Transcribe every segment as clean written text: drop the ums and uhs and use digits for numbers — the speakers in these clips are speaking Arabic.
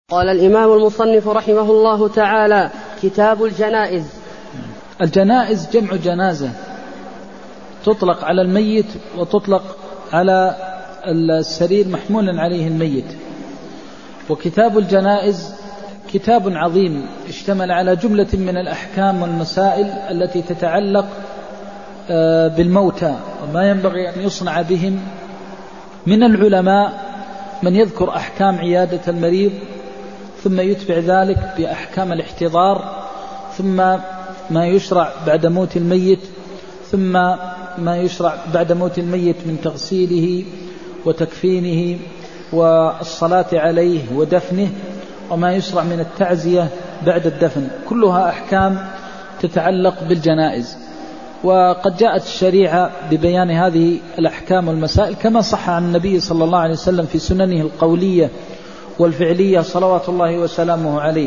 قال الإمام المصنف رحمه الله تعالى: كتاب الجنائز. الجنائز جمع جنازة، تطلق على الميت وتطلق على السرير محمول عليه الميت. وكتاب الجنائز كتاب عظيم اشتمل على جملة من الأحكام والمسائل التي تتعلق بالموتى وما ينبغي أن يصنع بهم. من العلماء من يذكر أحكام عيادة المريض، ثم يتبع ذلك بأحكام الاحتضار، ثم ما يشرع بعد موت الميت، ثم ما يشرع بعد موت الميت من تغسيله وتكفينه والصلاة عليه ودفنه، وما يشرع من التعزية بعد الدفن. كلها أحكام تتعلق بالجنائز، وقد جاءت الشريعة ببيان هذه الأحكام والمسائل كما صح عن النبي صلى الله عليه وسلم في سننه القولية والفعلية صلوات الله وسلامه عليه.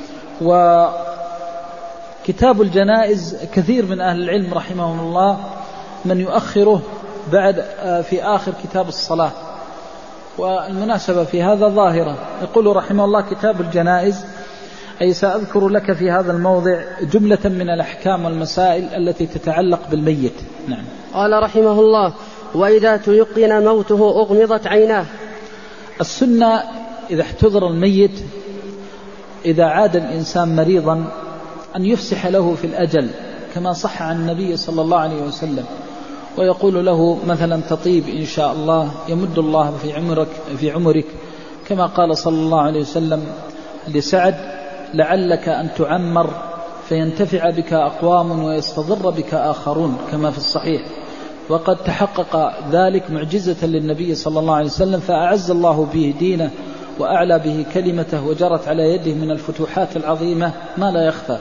وكتاب الجنائز كثير من أهل العلم رحمهم الله من يؤخره بعد في آخر كتاب الصلاة، والمناسبة في هذا ظاهرة. يقول رحمه الله: كتاب الجنائز أي سأذكر لك في هذا الموضع جملة من الأحكام والمسائل التي تتعلق بالميت. نعم. قال رحمه الله: وإذا تيقن موته أغمضت عيناه. السنة إذا احتضر الميت، إذا عاد الإنسان مريضا، أن يفسح له في الأجل كما صح عن النبي صلى الله عليه وسلم، ويقول له مثلا: تطيب إن شاء الله، يمد الله في عمرك كما قال صلى الله عليه وسلم لسعد: لعلك أن تعمر فينتفع بك أقوام ويستضر بك آخرون، كما في الصحيح. وقد تحقق ذلك معجزة للنبي صلى الله عليه وسلم، فأعز الله به دينه وأعلى به كلمته، وجرت على يده من الفتوحات العظيمة ما لا يخفى.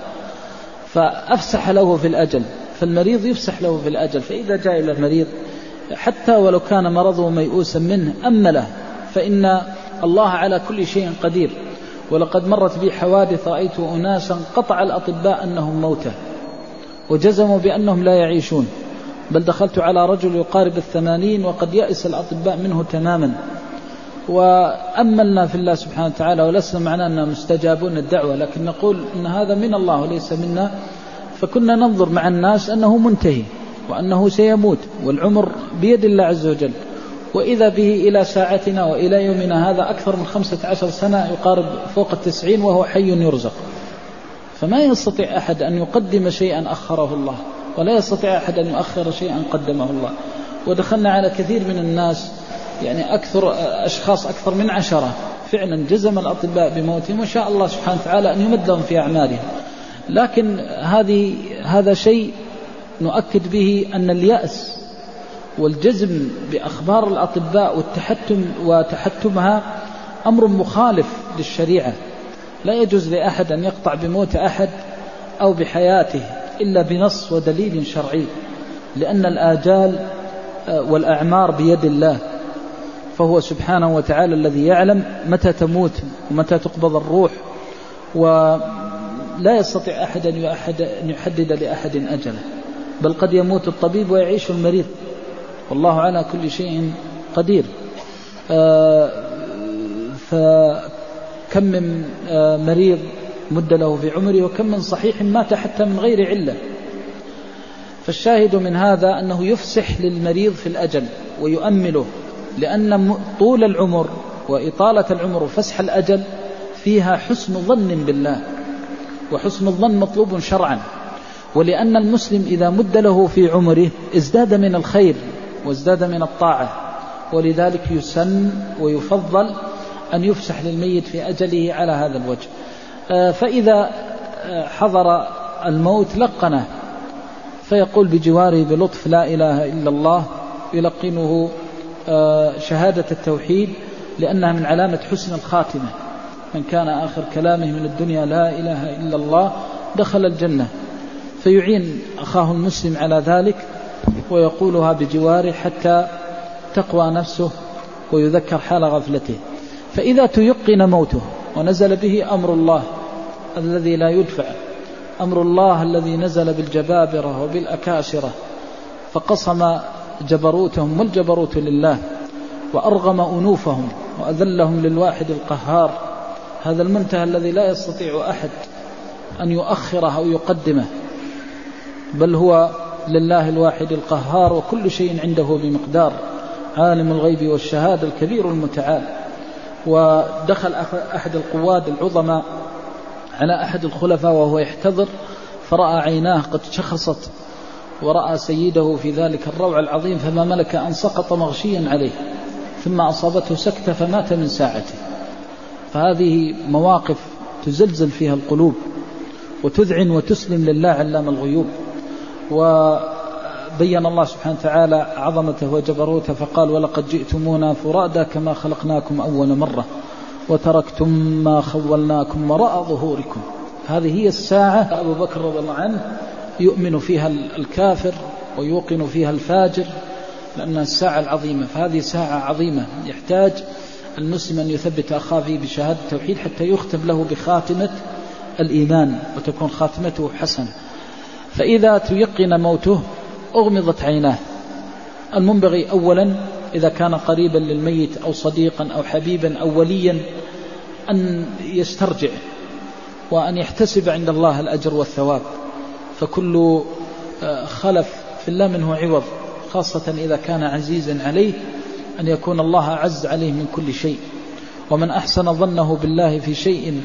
فأفسح له في الأجل، فالمريض يفسح له في الأجل. فإذا جاء إلى المريض حتى ولو كان مرضه ميؤوسا منه أمله، فإن الله على كل شيء قدير. ولقد مرت بي حوادث رأيت أناسا قطع الأطباء أنهم موتى وجزموا بأنهم لا يعيشون، بل دخلت على رجل يقارب 80 وقد يأس الأطباء منه تماما. وأملنا في الله سبحانه وتعالى، ولسنا معنا أننا مستجابون الدعوة، لكن نقول أن هذا من الله وليس منا. فكنا ننظر مع الناس أنه منتهي وأنه سيموت، والعمر بيد الله عز وجل. وإذا به إلى ساعتنا وإلى يومنا هذا أكثر من 15 سنة، يقارب فوق 90 وهو حي يرزق. فما يستطيع أحد أن يقدم شيئا أخره الله، ولا يستطيع أحد أن يؤخر شيئا قدمه الله. ودخلنا على كثير من الناس، يعني أشخاص أكثر من 10 فعلا جزم الأطباء بموتهم، وشاء الله سبحانه وتعالى أن يمدهم في أعمالهم. لكن هذا شيء نؤكد به أن اليأس والجزم بأخبار الأطباء وتحتمها أمر مخالف للشريعة. لا يجوز لأحد أن يقطع بموت أحد أو بحياته إلا بنص ودليل شرعي، لأن الآجال والأعمار بيد الله، فهو سبحانه وتعالى الذي يعلم متى تموت ومتى تقبض الروح، ولا يستطيع أحد أن يحدد لأحد أجله، بل قد يموت الطبيب ويعيش المريض، والله على كل شيء قدير. فكم من مريض مد له في عمره، وكم من صحيح مات حتى من غير علة. فالشاهد من هذا أنه يفسح للمريض في الأجل ويؤمله، لأن طول العمر وإطالة العمر وفسح الأجل فيها حسن ظن بالله، وحسن الظن مطلوب شرعا. ولأن المسلم إذا مد له في عمره ازداد من الخير وازداد من الطاعة، ولذلك يسن ويفضل أن يفسح للميت في أجله على هذا الوجه. فإذا حضر الموت لقنه، فيقول بجواره بلطف: لا إله إلا الله، يلقنه شهادة التوحيد، لأنها من علامة حسن الخاتمة. من كان آخر كلامه من الدنيا لا إله إلا الله دخل الجنة. فيعين أخاه المسلم على ذلك ويقولها بجواره حتى تقوى نفسه ويذكر حال غفلته. فإذا تيقن موته ونزل به أمر الله الذي لا يدفع، أمر الله الذي نزل بالجبابرة وبالأكاسرة، فقصم جبروتهم والجبروت لله، وأرغم أنوفهم وأذلهم للواحد القهار، هذا المنتهى الذي لا يستطيع أحد أن يؤخره أو يقدمه، بل هو لله الواحد القهار، وكل شيء عنده بمقدار، عالم الغيب والشهادة الكبير المتعال. ودخل أحد القواد العظماء على أحد الخلفاء وهو يحتضر، فرأى عيناه قد شخصت، ورأى سيده في ذلك الروع العظيم، فما ملك أن سقط مغشيا عليه، ثم أصابته سكتة فمات من ساعته. فهذه مواقف تزلزل فيها القلوب وتذعن وتسلم لله علام الغيوب. وبين الله سبحانه وتعالى عظمته وجبروته فقال: ولقد جئتمونا فرادا كما خلقناكم أول مرة وتركتم ما خولناكم وراء ظهوركم. هذه هي الساعة أبو بكر رضي الله عنه يؤمن فيها الكافر ويوقن فيها الفاجر، لأنها الساعة العظيمة. فهذه ساعة عظيمة يحتاج المسلم أن يثبت أخاه فيه بشهادة التوحيد حتى يختم له بخاتمة الإيمان وتكون خاتمته حسنة. فإذا تيقن موته أغمضت عيناه. المنبغي أولا إذا كان قريبا للميت أو صديقا أو حبيبا أو وليا أن يسترجع وأن يحتسب عند الله الأجر والثواب، فكل خلف في الله منه عوض، خاصة إذا كان عزيزا عليه أن يكون الله أعز عليه من كل شيء. ومن أحسن ظنه بالله في شيء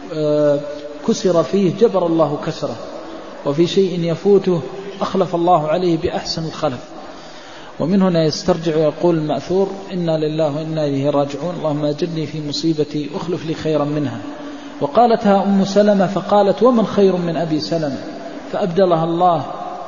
كسر فيه جبر الله كسره، وفي شيء يفوته أخلف الله عليه بأحسن الخلف. ومن هنا يسترجع ويقول المأثور: إنا لله وإنا إليه راجعون، اللهم أجرني في مصيبتي أخلف لي خيرا منها. وقالتها أم سلمة فقالت: ومن خير من أبي سلمة؟ فأبدلها الله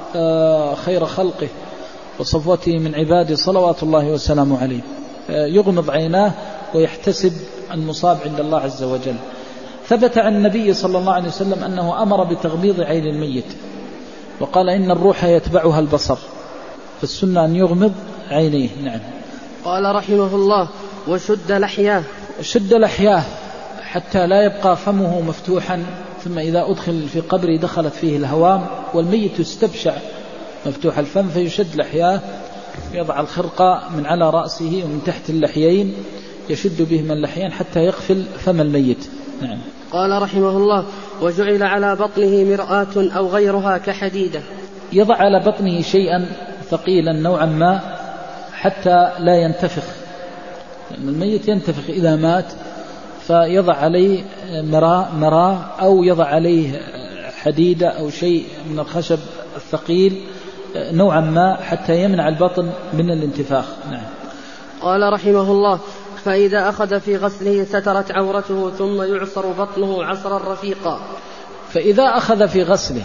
خير خلقه وصفوته من عباده صلوات الله وسلامه عليه. يغمض عيناه ويحتسب المصاب عند الله عز وجل. ثبت عن النبي صلى الله عليه وسلم أنه أمر بتغميض عين الميت، وقال: إن الروح يتبعها البصر، فالسنة أن يغمض عينيه. نعم. قال رحمه الله: وشد لحياه. شد لحياه حتى لا يبقى فمه مفتوحا، ثم إذا أدخل في قبره دخلت فيه الهوام، والميت يستبشع مفتوح الفم، فيشد لحياه، يضع الخرقة من على رأسه ومن تحت اللحيين يشد بهما اللحيين حتى يقفل فم الميت. نعم. قال رحمه الله: وجعل على بطنه مرآة أو غيرها كحديدة. يضع على بطنه شيئا ثقيلا نوعا ما حتى لا ينتفخ، لأن الميت ينتفخ إذا مات، فيضع عليه مراه أو يضع عليه حديدة أو شيء من الخشب الثقيل نوعا ما حتى يمنع البطن من الانتفاخ. نعم. قال رحمه الله: فإذا أخذ في غسله سترت عورته ثم يعصر بطنه عصرا رفيقا. فإذا أخذ في غسله،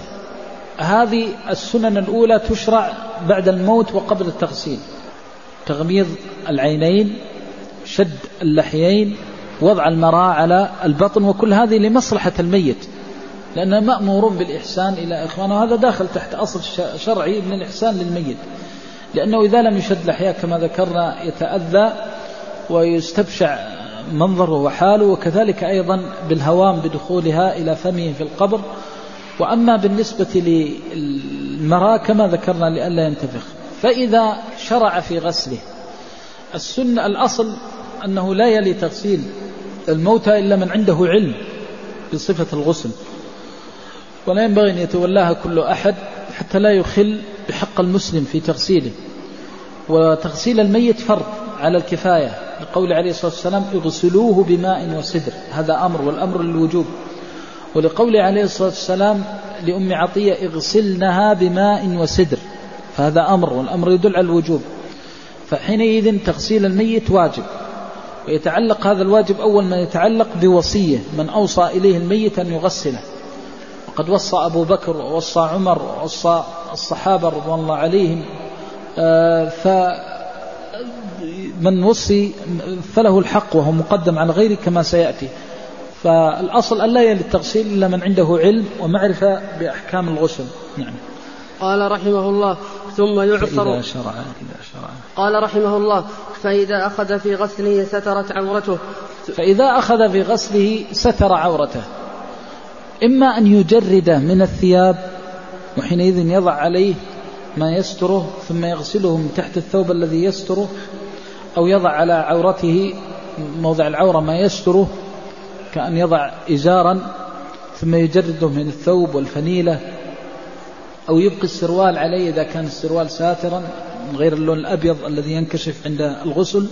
هذه السنن الأولى تشرع بعد الموت وقبل التغسيل: تغميض العينين، شد اللحيين، وضع المراء على البطن، وكل هذه لمصلحة الميت، لأننا مأمورون بالإحسان إلى إخوانه، وهذا داخل تحت أصل شرعي من الإحسان للميت، لأنه إذا لم يشد لحياه كما ذكرنا يتأذى ويستبشع منظره وحاله، وكذلك أيضا بالهوام بدخولها إلى فمه في القبر. وأما بالنسبة للمراء كما ذكرنا لئلا ينتفخ. فإذا شرع في غسله، السنة الأصل أنه لا يلي تغسيل الموتى إلا من عنده علم بصفة الغسل، ولا ينبغي أن يتولاها كل أحد حتى لا يخل بحق المسلم في تغسيله. وتغسيل الميت فرض على الكفاية، لقول عليه الصلاة والسلام: اغسلوه بماء وسدر، هذا أمر، والأمر للوجوب. ولقول عليه الصلاة والسلام لأم عطية: اغسلنها بماء وسدر، فهذا أمر، والأمر يدل على الوجوب. فحينئذ تغسيل الميت واجب، ويتعلق هذا الواجب أول ما يتعلق بوصية من أوصى إليه الميت أن يغسله. وقد وصى أبو بكر ووصى عمر ووصى الصحابة رضوان الله عليهم، فمن وصي فله الحق وهو مقدم على غيره كما سيأتي. فالأصل أن لا يلي التغسيل إلا من عنده علم ومعرفة بأحكام الغسل. نعم. قال رحمه الله: ثم يعصر. قال رحمه الله: فإذا أخذ في غسله سترت عورته. فإذا أخذ في غسله ستر عورته، إما أن يجرده من الثياب، وحينئذ يضع عليه ما يستره ثم يغسله من تحت الثوب الذي يستره، أو يضع على عورته موضع العورة ما يستره كأن يضع إزارا ثم يجرده من الثوب والفنيلة، أو يبقي السروال عليه إذا كان السروال ساترا من غير اللون الأبيض الذي ينكشف عند الغسل،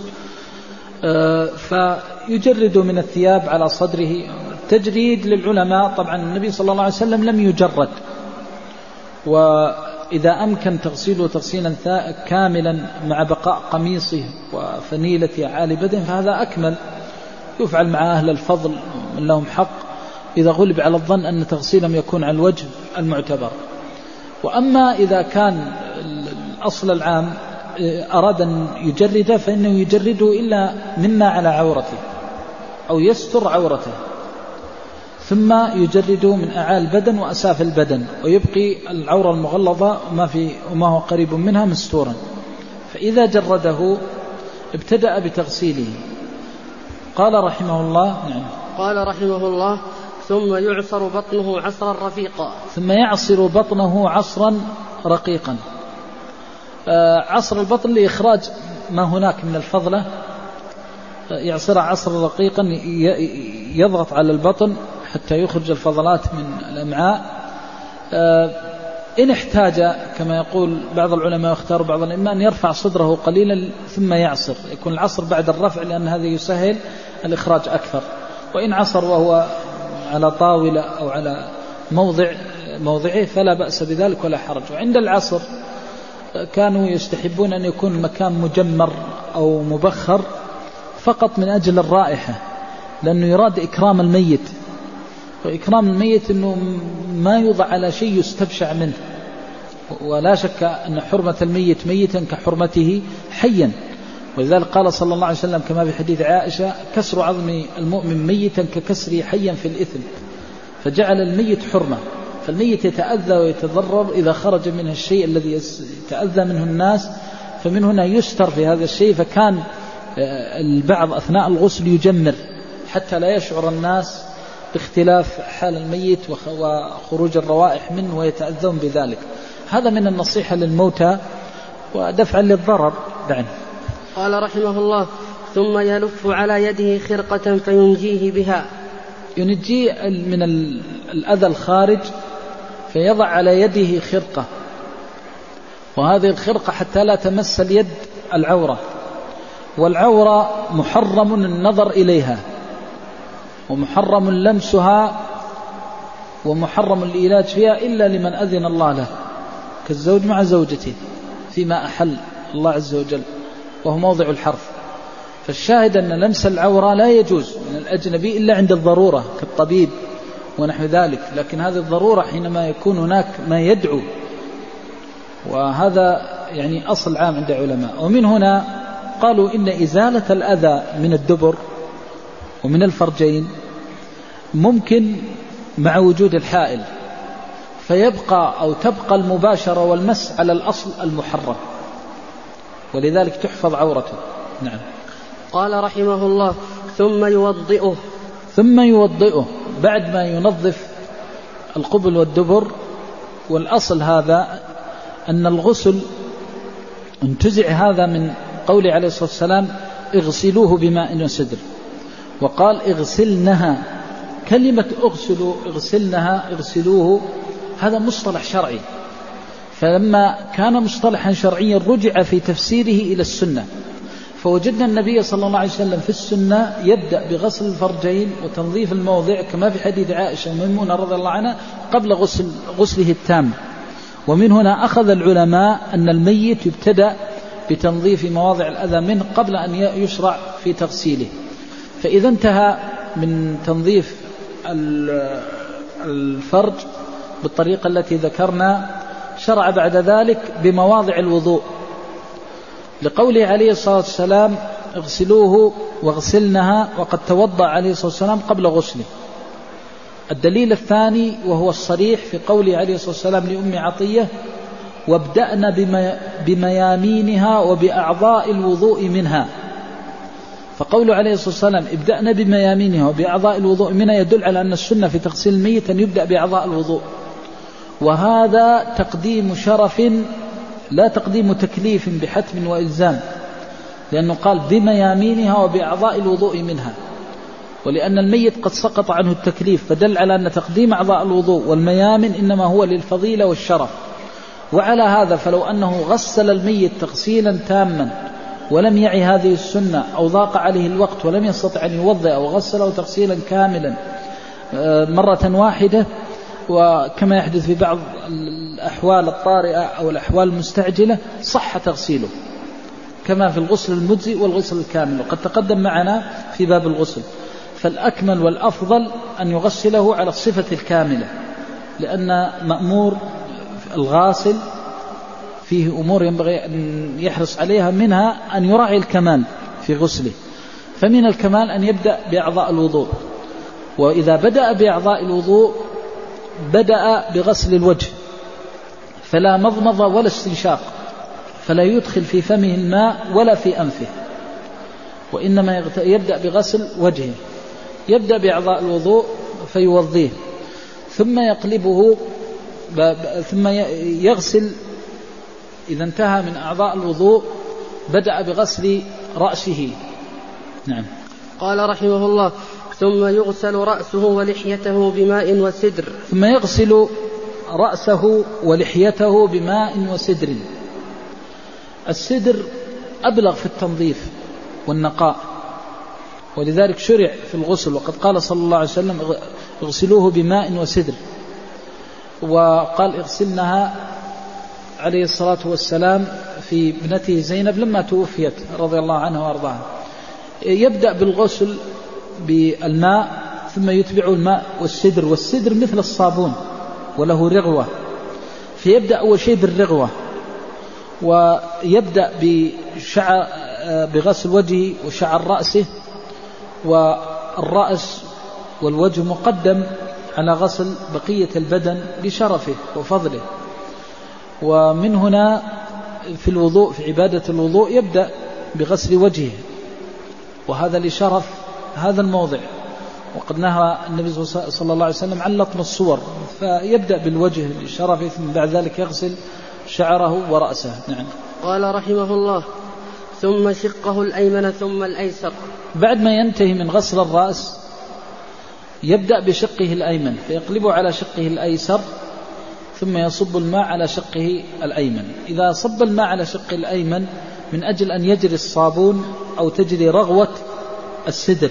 فيجرد من الثياب على صدره. التجريد للعلماء طبعا النبي صلى الله عليه وسلم لم يجرد، وإذا أمكن تغسيله تغسيلا كاملا مع بقاء قميصه وفنيلة عالي بدن فهذا أكمل، يفعل مع أهل الفضل من لهم حق إذا غلب على الظن أن تغسيلهم يكون على الوجه المعتبر. وأما إذا كان الأصل العام أراد أن يجرده فإنه يجرده إلا مما على عورته أو يستر عورته، ثم يجرده من أعالي البدن وأسافل البدن، ويبقي العورة المغلظة وما هو قريب منها مستورا. فإذا جرده ابتدأ بتغسيله. قال رحمه الله قال رحمه الله ثم يعصر بطنه عصرا رفيقا. ثم يعصر بطنه عصرا رقيقا. عصر البطن لإخراج ما هناك من الفضلة، يعصر عصرا رقيقا يضغط على البطن حتى يخرج الفضلات من الأمعاء. إن احتاج كما يقول بعض العلماء واختار بعض الأئمة أن يرفع صدره قليلا ثم يعصر، يكون العصر بعد الرفع لأن هذا يسهل الإخراج أكثر. وإن عصر وهو على طاولة أو على موضعه فلا بأس بذلك ولا حرج. وعند العصر كانوا يستحبون أن يكون المكان مجمر أو مبخر فقط من أجل الرائحة، لأنه يراد إكرام الميت، وإكرام الميت أنه ما يوضع على شيء يستبشع منه، ولا شك أن حرمة الميت ميتا كحرمته حيا. ولذلك قال صلى الله عليه وسلم كما في حديث عائشة: كسر عظم المؤمن ميتا ككسره حيا في الإثم. فجعل الميت حرمة، فالميت يتأذى ويتضرر إذا خرج منه الشيء الذي يتأذى منه الناس، فمن هنا يستر في هذا الشيء. فكان البعض أثناء الغسل يجمر حتى لا يشعر الناس باختلاف حال الميت وخروج الروائح منه ويتأذون بذلك. هذا من النصيحة للموتى ودفعا للضرر. قال رحمه الله ثم يلف على يده خرقة فينجيه بها. ينجيه من الأذى الخارج، فيضع على يده خرقة، وهذه الخرقة حتى لا تمس اليد العورة، والعورة محرم النظر إليها، ومحرم لمسها، ومحرم الإيلاج فيها إلا لمن أذن الله له، كالزوج مع زوجته فيما أحل الله عز وجل وهو موضع الحرف. فالشاهد أن لمس العورة لا يجوز من الأجنبي إلا عند الضرورة كالطبيب ونحو ذلك، لكن هذه الضرورة حينما يكون هناك ما يدعو، وهذا يعني أصل عام عند علماء. ومن هنا قالوا إن إزالة الأذى من الدبر ومن الفرجين ممكن مع وجود الحائل، فيبقى أو تبقى المباشرة والمس على الأصل المحرم، ولذلك تحفظ عورته. قال رحمه الله ثم يوضئه بعد ما ينظف القبل والدبر. والأصل هذا أن الغسل انتزع هذا من قوله عليه الصلاة والسلام: اغسلوه بماء وسدر، وقال اغسلنها. كلمة اغسلنها اغسلوه هذا مصطلح شرعي، فلما كان مصطلحا شرعيا رجع في تفسيره إلى السنة، فوجدنا النبي صلى الله عليه وسلم في السنة يبدأ بغسل الفرجين وتنظيف الموضع كما في حديث عائشة وميمونة رضي الله عنها قبل غسله التام. ومن هنا أخذ العلماء أن الميت يبتدأ بتنظيف مواضع الأذى منه قبل أن يشرع في تغسيله. فإذا انتهى من تنظيف الفرج بالطريقة التي ذكرنا، شرع بعد ذلك بمواضع الوضوء، لقوله عليه الصلاة والسلام: اغسلوه واغسلنها، وقد توضأ عليه الصلاة والسلام قبل غسله. الدليل الثاني وهو الصريح في قوله عليه الصلاة والسلام لأم عطية: وابدأنا بميامينها وبأعضاء الوضوء منها. فقوله عليه الصلاة والسلام ابدأنا بميامينها وبأعضاء الوضوء منها يدل على أن السنة في تغسيل الميت أن يبدأ بأعضاء الوضوء، وهذا تقديم شرف لا تقديم تكليف بحتم وإلزام، لأنه قال بميامينها وبأعضاء الوضوء منها. ولأن الميت قد سقط عنه التكليف، فدل على أن تقديم أعضاء الوضوء والميامن إنما هو للفضيلة والشرف. وعلى هذا فلو أنه غسل الميت تغسيلا تاما ولم يعي هذه السنة أو ضاق عليه الوقت ولم يستطع أن يوضئ أو غسله تغسيلا كاملا مرة واحدة، وكما يحدث في بعض الأحوال الطارئة أو الأحوال المستعجلة، صح تغسيله كما في الغسل المجزئ والغسل الكامل، وقد تقدم معنا في باب الغسل. فالأكمل والأفضل أن يغسله على الصفة الكاملة، لأن مأمور الغاسل فيه أمور ينبغي أن يحرص عليها، منها أن يراعي الكمال في غسله. فمن الكمال أن يبدأ بأعضاء الوضوء، وإذا بدأ بأعضاء الوضوء بدأ بغسل الوجه، فلا مضمضة ولا استنشاق، فلا يدخل في فمه الماء ولا في أنفه، وإنما يبدأ بغسل وجهه. يبدأ بأعضاء الوضوء فيوضيه، ثم يقلبه، ثم يغسل. إذا انتهى من أعضاء الوضوء بدأ بغسل رأسه. نعم. قال رحمه الله: ثم يغسل رأسه ولحيته بماء وسدر. ثم يغسل رأسه ولحيته بماء وسدر. السدر أبلغ في التنظيف والنقاء، ولذلك شرع في الغسل، وقد قال صلى الله عليه وسلم: اغسلوه بماء وسدر. وقال: اغسلنها عليه الصلاة والسلام في ابنته زينب لما توفيت رضي الله عنها وارضاها. يبدأ بالغسل بالماء، ثم يتبع الماء والسدر. والسدر مثل الصابون وله رغوة، فيبدأ أول شيء بالرغوة، ويبدأ بغسل وجهه وشعر رأسه، والرأس والوجه مقدم على غسل بقية البدن لشرفه وفضله. ومن هنا في الوضوء، في عبادة الوضوء، يبدأ بغسل وجهه، وهذا لشرف هذا الموضع، وقد نهى النبي صلى الله عليه وسلم عن لطم الصور، فيبدأ بالوجه لشرفه، ثم بعد ذلك يغسل شعره ورأسه. نعم. قال رحمه الله: ثم شقه الأيمن ثم الأيسر. بعد ما ينتهي من غسل الرأس يبدأ بشقه الأيمن، فيقلبه على شقه الأيسر، ثم يصب الماء على شقه الأيمن. إذا صب الماء على شقه الأيمن من أجل أن يجري الصابون أو تجري رغوة السدر،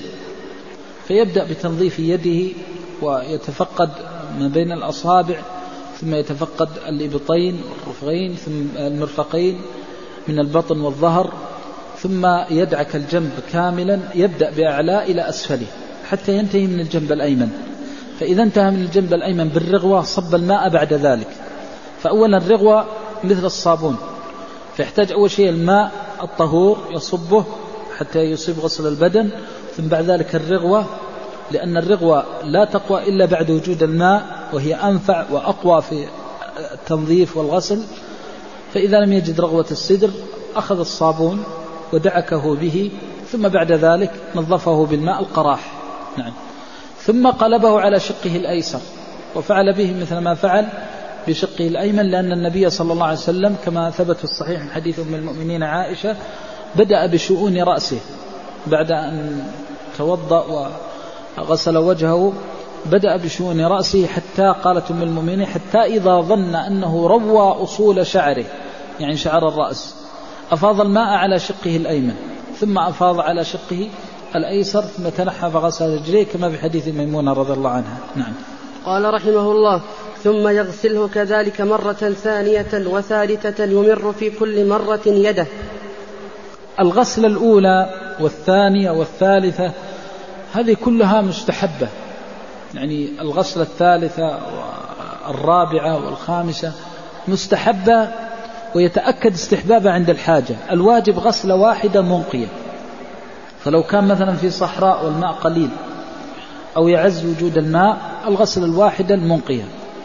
فيبدأ بتنظيف يده ويتفقد ما بين الأصابع، ثم يتفقد الإبطين والرفغين، ثم المرفقين من البطن والظهر، ثم يدعك الجنب كاملا، يبدأ بأعلى إلى أسفله حتى ينتهي من الجنب الأيمن. فإذا انتهى من الجنب الأيمن بالرغوة صب الماء بعد ذلك. فأولا الرغوة مثل الصابون، فيحتاج أول شيء الماء الطهور يصبه حتى يصيب غسل البدن، ثم بعد ذلك الرغوة، لأن الرغوة لا تقوى إلا بعد وجود الماء، وهي أنفع وأقوى في التنظيف والغسل. فإذا لم يجد رغوة السدر أخذ الصابون ودعكه به، ثم بعد ذلك نظفه بالماء القراح. نعم. ثم قلبه على شقه الأيسر، وفعل به مثل ما فعل بشقه الأيمن، لأن النبي صلى الله عليه وسلم كما ثبت في الصحيح من حديث أم المؤمنين عائشة بدأ بشؤون رأسه بعد أن توضأ وغسل وجهه، بدأ بشؤون رأسه حتى قالت أم المؤمنين: حتى إذا ظن أنه روى أصول شعره، يعني شعر الرأس، أفاض الماء على شقه الأيمن، ثم أفاض على شقه الأيسر، ثم تنحى فغسل رجليه كما في حديث ميمونة رضي الله عنها. نعم. قال رحمه الله: ثم يغسله كذلك مرة ثانية وثالثة، يمر في كل مرة يده. الغسل الأولى والثانية والثالثة هذه كلها مستحبة، يعني الغسل الثالثة والرابعة والخامسة مستحبة، ويتأكد استحبابها عند الحاجة. الواجب غسل واحدة منقية، فلو كان مثلا في صحراء والماء قليل أو يعز وجود الماء، الغسل الواحدة المنقية.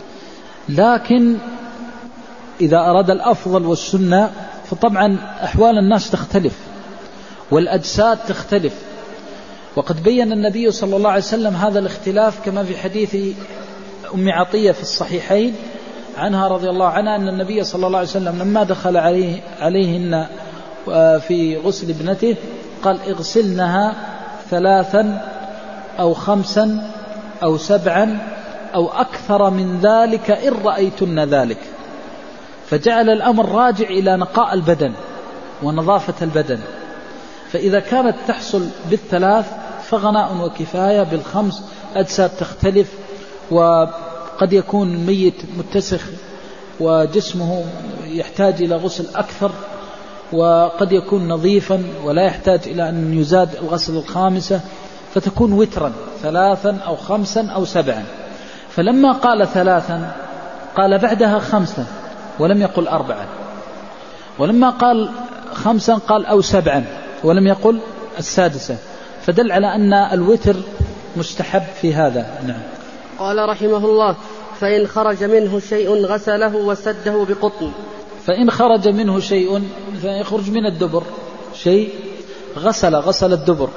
لكن إذا أراد الأفضل والسنة، فطبعا أحوال الناس تختلف والأجساد تختلف، وقد بين النبي صلى الله عليه وسلم هذا الاختلاف كما في حديث أم عطية في الصحيحين عنها رضي الله عنها، أن النبي صلى الله عليه وسلم لما دخل عليهن في غسل ابنته قال: اغسلنها 3 أو 5 أو 7 أو أكثر من ذلك إن رأيتن ذلك. فجعل الأمر راجع إلى نقاء البدن ونظافة البدن. فإذا كانت تحصل بالثلاث فغناء وكفاية. بالخمس أجساد تختلف، وقد يكون الميت متسخ وجسمه يحتاج إلى غسل أكثر، وقد يكون نظيفا ولا يحتاج إلى أن يزاد الغسل الخامسة، فتكون وترا 3 أو 5 أو 7. فلما قال 3 قال بعدها 5 ولم يقل 4، ولما قال 5 قال أو 7 ولم يقل 6، فدل على أن الوتر مستحب في هذا. نعم. قال رحمه الله: فإن خرج منه شيء غسله وسده بقطن. فإن خرج منه شيء، فيخرج من الدبر شيء، غسل الدبر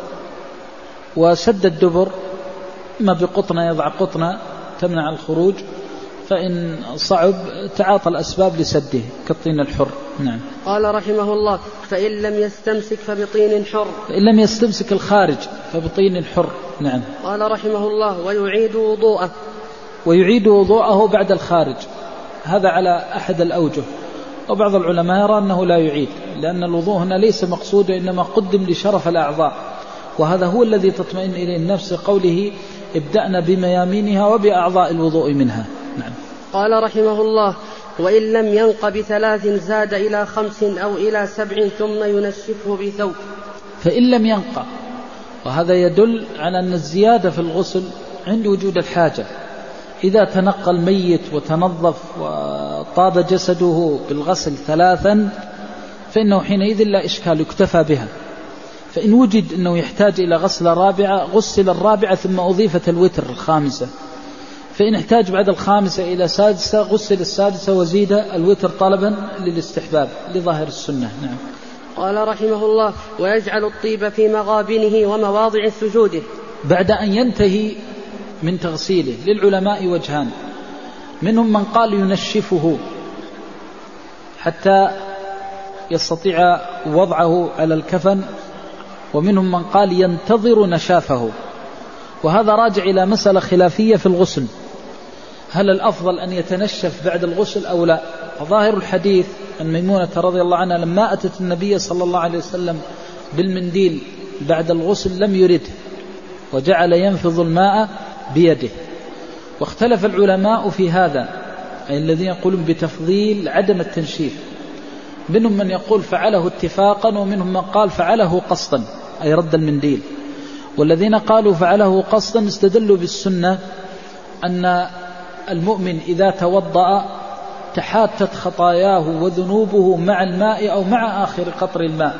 وسد الدبر، ما بقطنة يضع قطنة تمنع الخروج، فإن صعب تعاطى الأسباب لسده كالطين الحر. نعم. قال رحمه الله: فإن لم يستمسك فبطين حر. فإن لم يستمسك الخارج فبطين حر. نعم. قال رحمه الله: ويعيد وضوءه. ويعيد وضوءه بعد الخارج. هذا على أحد الأوجه، وبعض العلماء يرى أنه لا يعيد، لأن الوضوء هنا ليس مقصود، إنما قدم لشرف الأعضاء، وهذا هو الذي تطمئن إليه النفس، قوله: ابدأنا بميامينها وبأعضاء الوضوء منها. نعم. قال رحمه الله: وإن لم ينق ب3 زاد إلى 5 أو إلى 7 ثم ينشفه بثوب. فإن لم ينق، وهذا يدل على أن الزيادة في الغسل عند وجود الحاجة. إذا تنقى الميت وتنظف وطاب جسده بالغسل 3 فإنه حينئذ لا إشكال، يكتفى بها. فإن وجد أنه يحتاج إلى غسل 4 غسل 4 ثم أضيفت الوتر 5. فإن احتاج بعد 5 إلى 6 غسل 6 وزيد الوتر طلبا للاستحباب لظاهر السنة. نعم. قال رحمه الله: ويجعل الطيب في مغابنه ومواضع سجوده. بعد أن ينتهي من تغسيله للعلماء وجهان: منهم من قال ينشفه حتى يستطيع وضعه على الكفن، ومنهم من قال ينتظر نشافه. وهذا راجع إلى مسألة خلافية في الغسل: هل الأفضل أن يتنشف بعد الغسل أو لا؟ فظاهر الحديث أن ميمونة رضي الله عنها لما أتت النبي صلى الله عليه وسلم بالمنديل بعد الغسل لم يرده، وجعل ينفض الماء بيده. واختلف العلماء في هذا، أي الذين يقولون بتفضيل عدم التنشيف. منهم من يقول فعله اتفاقا، ومنهم من قال فعله قصدا، أي رد المنديل. والذين قالوا فعله قصدا استدلوا بالسنة أن المؤمن إذا توضأ تحاتت خطاياه وذنوبه مع الماء أو مع آخر قطر الماء.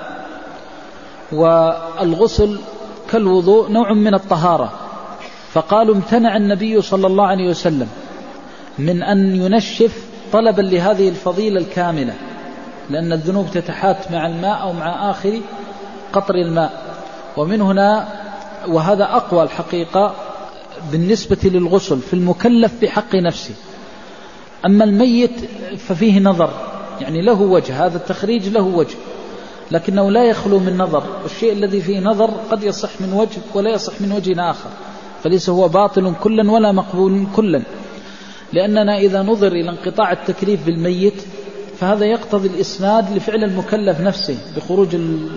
والغسل كالوضوء نوع من الطهارة، فقالوا امتنع النبي صلى الله عليه وسلم من أن ينشف طلبا لهذه الفضيلة الكاملة، لأن الذنوب تتحات مع الماء أو مع آخر قطر الماء. ومن هنا، وهذا أقوى الحقيقة بالنسبة للغسل في المكلف بحق نفسه. أما الميت ففيه نظر، يعني له وجه، هذا التخريج له وجه، لكنه لا يخلو من نظر، والشيء الذي فيه نظر قد يصح من وجه ولا يصح من وجه آخر، فليس هو باطل كلا ولا مقبول كلا. لأننا إذا نظر إلى انقطاع التكليف بالميت فهذا يقتضي الإسناد لفعل المكلف نفسه بخروج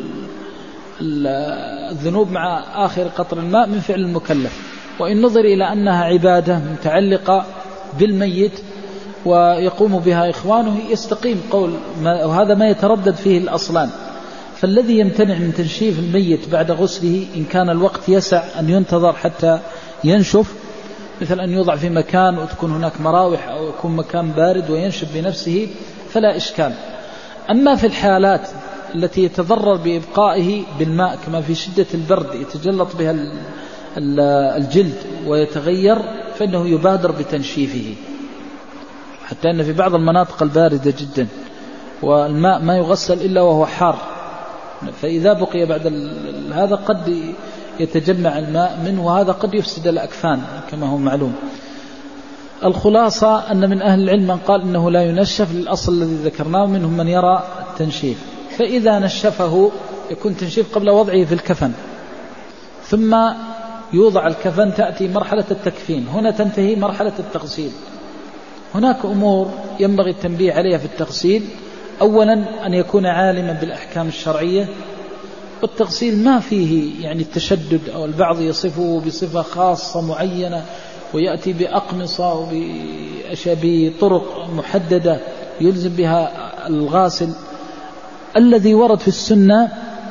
الذنوب مع آخر قطر الماء من فعل المكلف. وإن نظر إلى أنها عبادة متعلقة بالميت ويقوم بها إخوانه يستقيم قول، وهذا ما يتردد فيه الأصلان. فالذي يمتنع من تنشيف الميت بعد غسله إن كان الوقت يسع أن ينتظر حتى ينشف، مثل أن يوضع في مكان وتكون هناك مراوح أو يكون مكان بارد وينشف بنفسه، فلا إشكال. أما في الحالات التي يتضرر بإبقائه بالماء كما في شدة البرد يتجلط بها الجلد ويتغير، فإنه يبادر بتنشيفه، حتى أن في بعض المناطق الباردة جدا والماء ما يغسل إلا وهو حار، فإذا بقي بعد هذا قد يتجمع الماء منه، وهذا قد يفسد الأكفان كما هو معلوم. الخلاصة أن من أهل العلم من قال إنه لا ينشف للأصل الذي ذكرناه، منهم من يرى التنشيف. فإذا نشفه يكون تنشيف قبل وضعه في الكفن، ثم يوضع الكفن تأتي مرحلة التكفين، هنا تنتهي مرحلة التغسيل. هناك أمور ينبغي التنبيه عليها في التغسيل. أولا أن يكون عالما بالأحكام الشرعية، والتغسيل ما فيه يعني التشدد أو البعض يصفه بصفة خاصة معينة ويأتي بأقمصة وبطرق محددة يلزم بها الغاسل. الذي ورد في السنة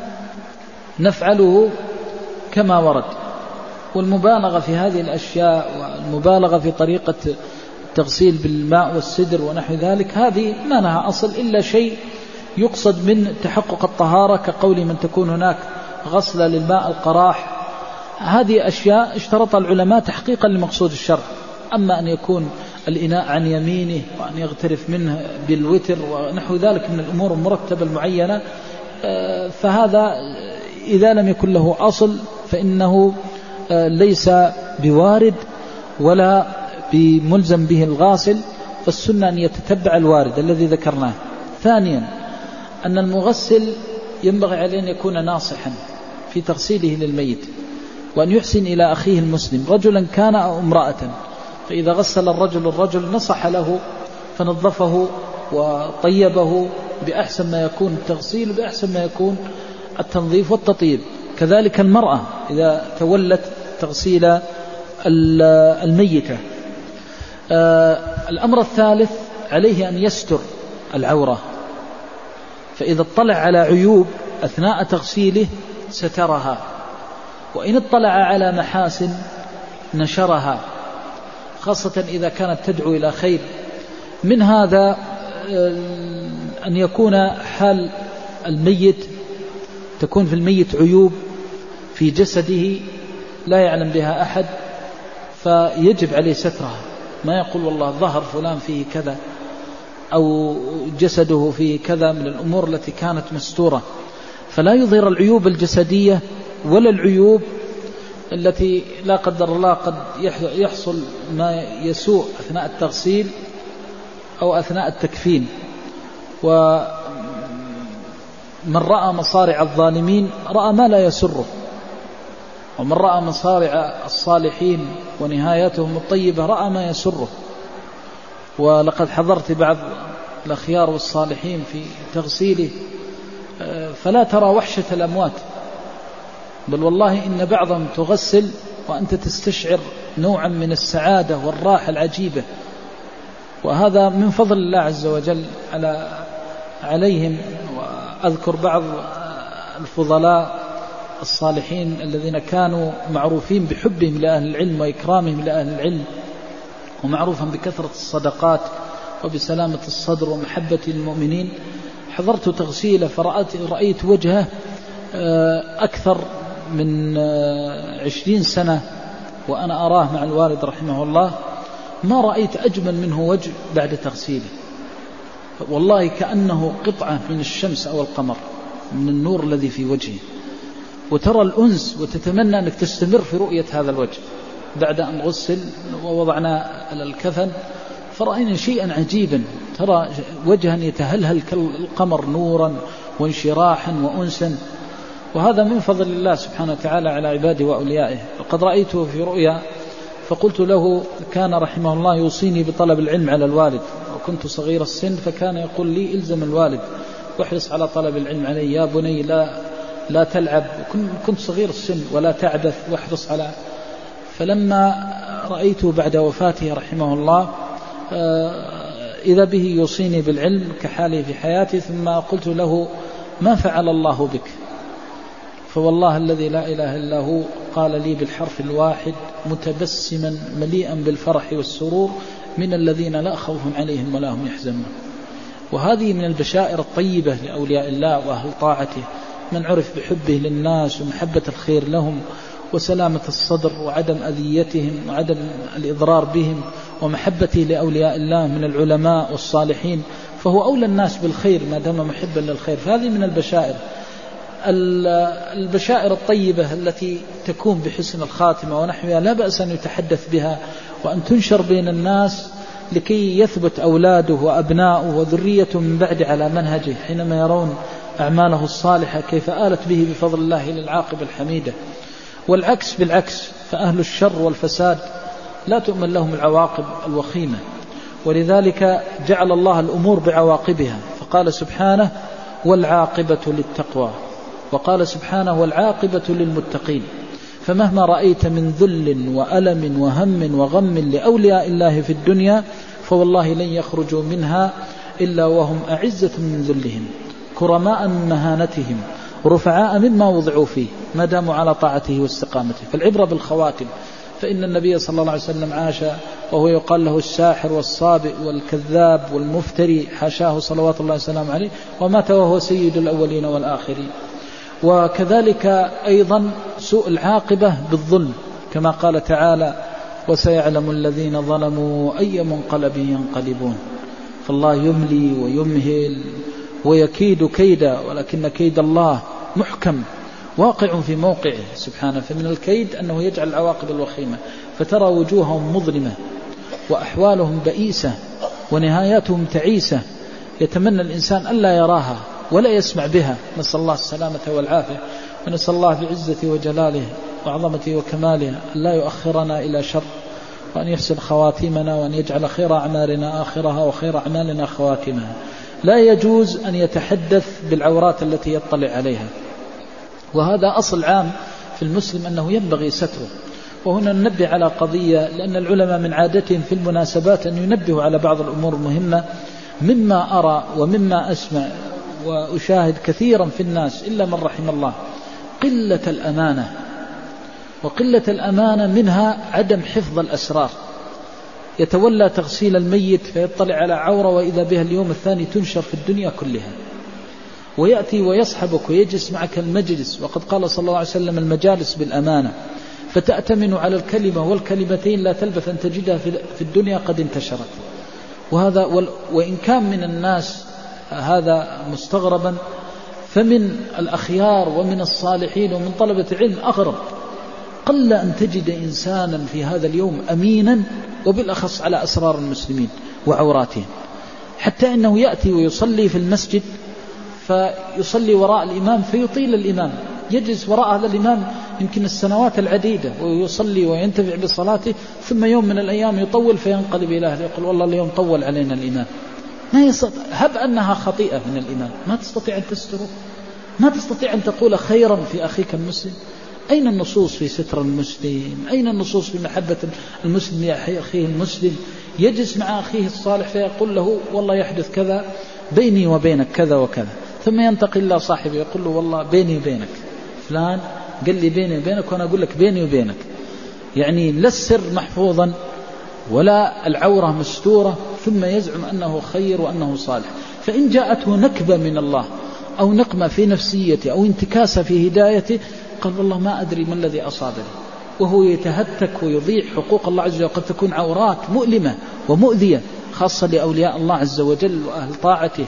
نفعله كما ورد، والمبالغة في هذه الأشياء والمبالغة في طريقة التغسيل بالماء والسدر ونحو ذلك هذه ما لها أصل إلا شيء يقصد من تحقق الطهارة، كقول من تكون هناك غسلة للماء القراح. هذه أشياء اشترط العلماء تحقيقا لمقصود الشرع. أما أن يكون الإناء عن يمينه وأن يغترف منه بالوتر ونحو ذلك من الأمور المرتبة المعينة، فهذا إذا لم يكن له أصل فإنه ليس بوارد ولا بملزم به الغاسل، فالسنة أن يتتبع الوارد الذي ذكرناه. ثانيا أن المغسل ينبغي عليه أن يكون ناصحا في تغسيله للميت، وأن يحسن إلى أخيه المسلم رجلا كان أو امرأة، فإذا غسل الرجل نصح له فنظفه وطيبه بأحسن ما يكون التغسيل وبأحسن ما يكون التنظيف والتطيب. كذلك المرأة إذا تولت تغسيل الميتة. الأمر الثالث عليه أن يستر العورة، فإذا اطلع على عيوب أثناء تغسيله سترها، وإن اطلع على محاسن نشرها، خاصة إذا كانت تدعو إلى خير. من هذا أن يكون حال الميت تكون في الميت عيوب في جسده لا يعلم بها أحد، فيجب عليه سترها، ما يقول والله ظهر فلان فيه كذا أو جسده فيه كذا من الأمور التي كانت مستورة، فلا يظهر العيوب الجسدية ولا العيوب التي لا قدر الله قد يحصل ما يسوء أثناء التغسيل أو أثناء التكفين. ومن رأى مصارع الظالمين رأى ما لا يسره، ومن رأى مصارع الصالحين ونهايتهم الطيبة رأى ما يسره. ولقد حضرت بعض الأخيار والصالحين في تغسيله فلا ترى وحشة الأموات، بل والله إن بعضهم تغسل وأنت تستشعر نوعا من السعادة والراحة العجيبة، وهذا من فضل الله عز وجل عليهم. وأذكر بعض الفضلاء الصالحين الذين كانوا معروفين بحبهم لأهل العلم وإكرامهم لأهل العلم، ومعروفا بكثرة الصدقات وبسلامة الصدر ومحبة المؤمنين. حضرت تغسيله فرأيت وجهه أكثر من 20 سنة وأنا أراه مع الوالد رحمه الله، ما رأيت أجمل منه وجه بعد تغسيله، والله كأنه قطعة من الشمس أو القمر من النور الذي في وجهه، وترى الأنس وتتمنى أنك تستمر في رؤية هذا الوجه. بعد أن غسل ووضعنا على الكفن فرأينا شيئا عجيبا، ترى وجها يتهلهل كالقمر نورا وانشراحا وأنسا، وهذا من فضل الله سبحانه وتعالى على عباده وأوليائه. وقد رأيته في رؤيا فقلت له كان رحمه الله يوصيني بطلب العلم على الوالد، وكنت صغير السن فكان يقول لي إلزم الوالد واحرص على طلب العلم عليه، يا بني لا تلعب، كنت صغير السن ولا تعبث واحرص على. فلما رأيته بعد وفاته رحمه الله إذا به يوصيني بالعلم كحاله في حياتي، ثم قلت له ما فعل الله بك؟ فوالله الذي لا إله إلا هو قال لي بالحرف الواحد متبسما مليئا بالفرح والسرور من الذين لا خوف عليهم ولا هم يحزنون. وهذه من البشائر الطيبة لأولياء الله وأهل طاعته، من عرف بحبه للناس ومحبة الخير لهم وسلامة الصدر وعدم أذيتهم وعدم الإضرار بهم ومحبته لأولياء الله من العلماء والصالحين، فهو أولى الناس بالخير ما دام محبا للخير. فهذه من البشائر الطيبة التي تكون بحسن الخاتمة ونحوها، لا بأس أن يتحدث بها وأن تنشر بين الناس لكي يثبت أولاده وأبناؤه وذريته من بعد على منهجه، حينما يرون أعماله الصالحة كيف آلت به بفضل الله للعاقبة الحميدة. والعكس بالعكس، فأهل الشر والفساد لا تؤمن لهم العواقب الوخيمة، ولذلك جعل الله الأمور بعواقبها، فقال سبحانه والعاقبة للتقوى، وقال سبحانه والعاقبة للمتقين. فمهما رأيت من ذل وألم وهم وغم لأولياء الله في الدنيا فوالله لن يخرجوا منها إلا وهم أعزة من ذلهم كرماء من مهانتهم رفعاء مما وضعوا فيه ما داموا على طاعته واستقامته. فالعبرة بالخواتم، فإن النبي صلى الله عليه وسلم عاش وهو يقال له الساحر والصابئ والكذاب والمفتري، حاشاه صلوات الله وسلامه عليه، ومات وهو سيد الأولين والآخرين. وكذلك أيضا سوء العاقبة بالظلم، كما قال تعالى وسيعلم الذين ظلموا أي منقلب ينقلبون. فالله يملي ويمهل ويكيد كيدا، ولكن كيد الله محكم واقع في موقعه سبحانه. فمن الكيد أنه يجعل العواقب الوخيمة، فترى وجوههم مظلمة وأحوالهم بئيسة ونهاياتهم تعيسة، يتمنى الإنسان ألا يراها ولا يسمع بها، نسأل الله السلامة والعافية. ونسأل الله بعزته وجلاله وعظمته وكماله لا يؤخرنا إلى شر، وأن يحسن خواتيمنا، وأن يجعل خير أعمالنا آخرها وخير أعمالنا خواتمها. لا يجوز أن يتحدث بالعورات التي يطلع عليها، وهذا أصل عام في المسلم أنه ينبغي ستره. وهنا ننبه على قضية، لأن العلماء من عادتهم في المناسبات أن ينبهوا على بعض الأمور المهمة. مما أرى ومما أسمع وأشاهد كثيرا في الناس إلا من رحم الله قلة الأمانة، وقلة الأمانة منها عدم حفظ الأسرار. يتولى تغسيل الميت فيطلع على عورة وإذا بها اليوم الثاني تنشر في الدنيا كلها، ويأتي ويصحبك ويجلس معك المجلس، وقد قال صلى الله عليه وسلم المجالس بالأمانة، فتأتمن على الكلمة والكلمتين لا تلبث أن تجدها في الدنيا قد انتشرت. وهذا وإن كان من الناس هذا مستغربا، فمن الأخيار ومن الصالحين ومن طلبة العلم أغرب. قل أن تجد إنسانا في هذا اليوم أمينا، وبالأخص على أسرار المسلمين وعوراتهم، حتى أنه يأتي ويصلي في المسجد فيصلي وراء الإمام فيطيل الإمام، يجلس وراء هذا الإمام يمكن السنوات العديدة ويصلي وينتفع بصلاته، ثم يوم من الأيام يطول فينقلب إلى أهله يقول والله اليوم طول علينا الإمام. ما يستطيع، هب أنها خطيئة من الإمام، ما تستطيع أن تستره، ما تستطيع أن تقول خيرا في أخيك المسلم. أين النصوص في ستر المسلم؟ أين النصوص في محبة المسلم لأخيه المسلم؟ يجلس مع أخيه الصالح فيقول له والله يحدث كذا بيني وبينك كذا وكذا، ثم ينتقل إلى صاحبه يقول له والله بيني وبينك فلان قال لي بيني وبينك وأنا أقول لك بيني وبينك، يعني لا السر محفوظا ولا العورة مستورة، ثم يزعم أنه خير وأنه صالح. فإن جاءته نكبة من الله أو نقمة في نفسيته أو انتكاسة في هدايته قال والله ما أدري ما الذي أصابني، وهو يتهتك ويضيع حقوق الله عز وجل. قد تكون عورات مؤلمة ومؤذية خاصة لأولياء الله عز وجل وأهل طاعته.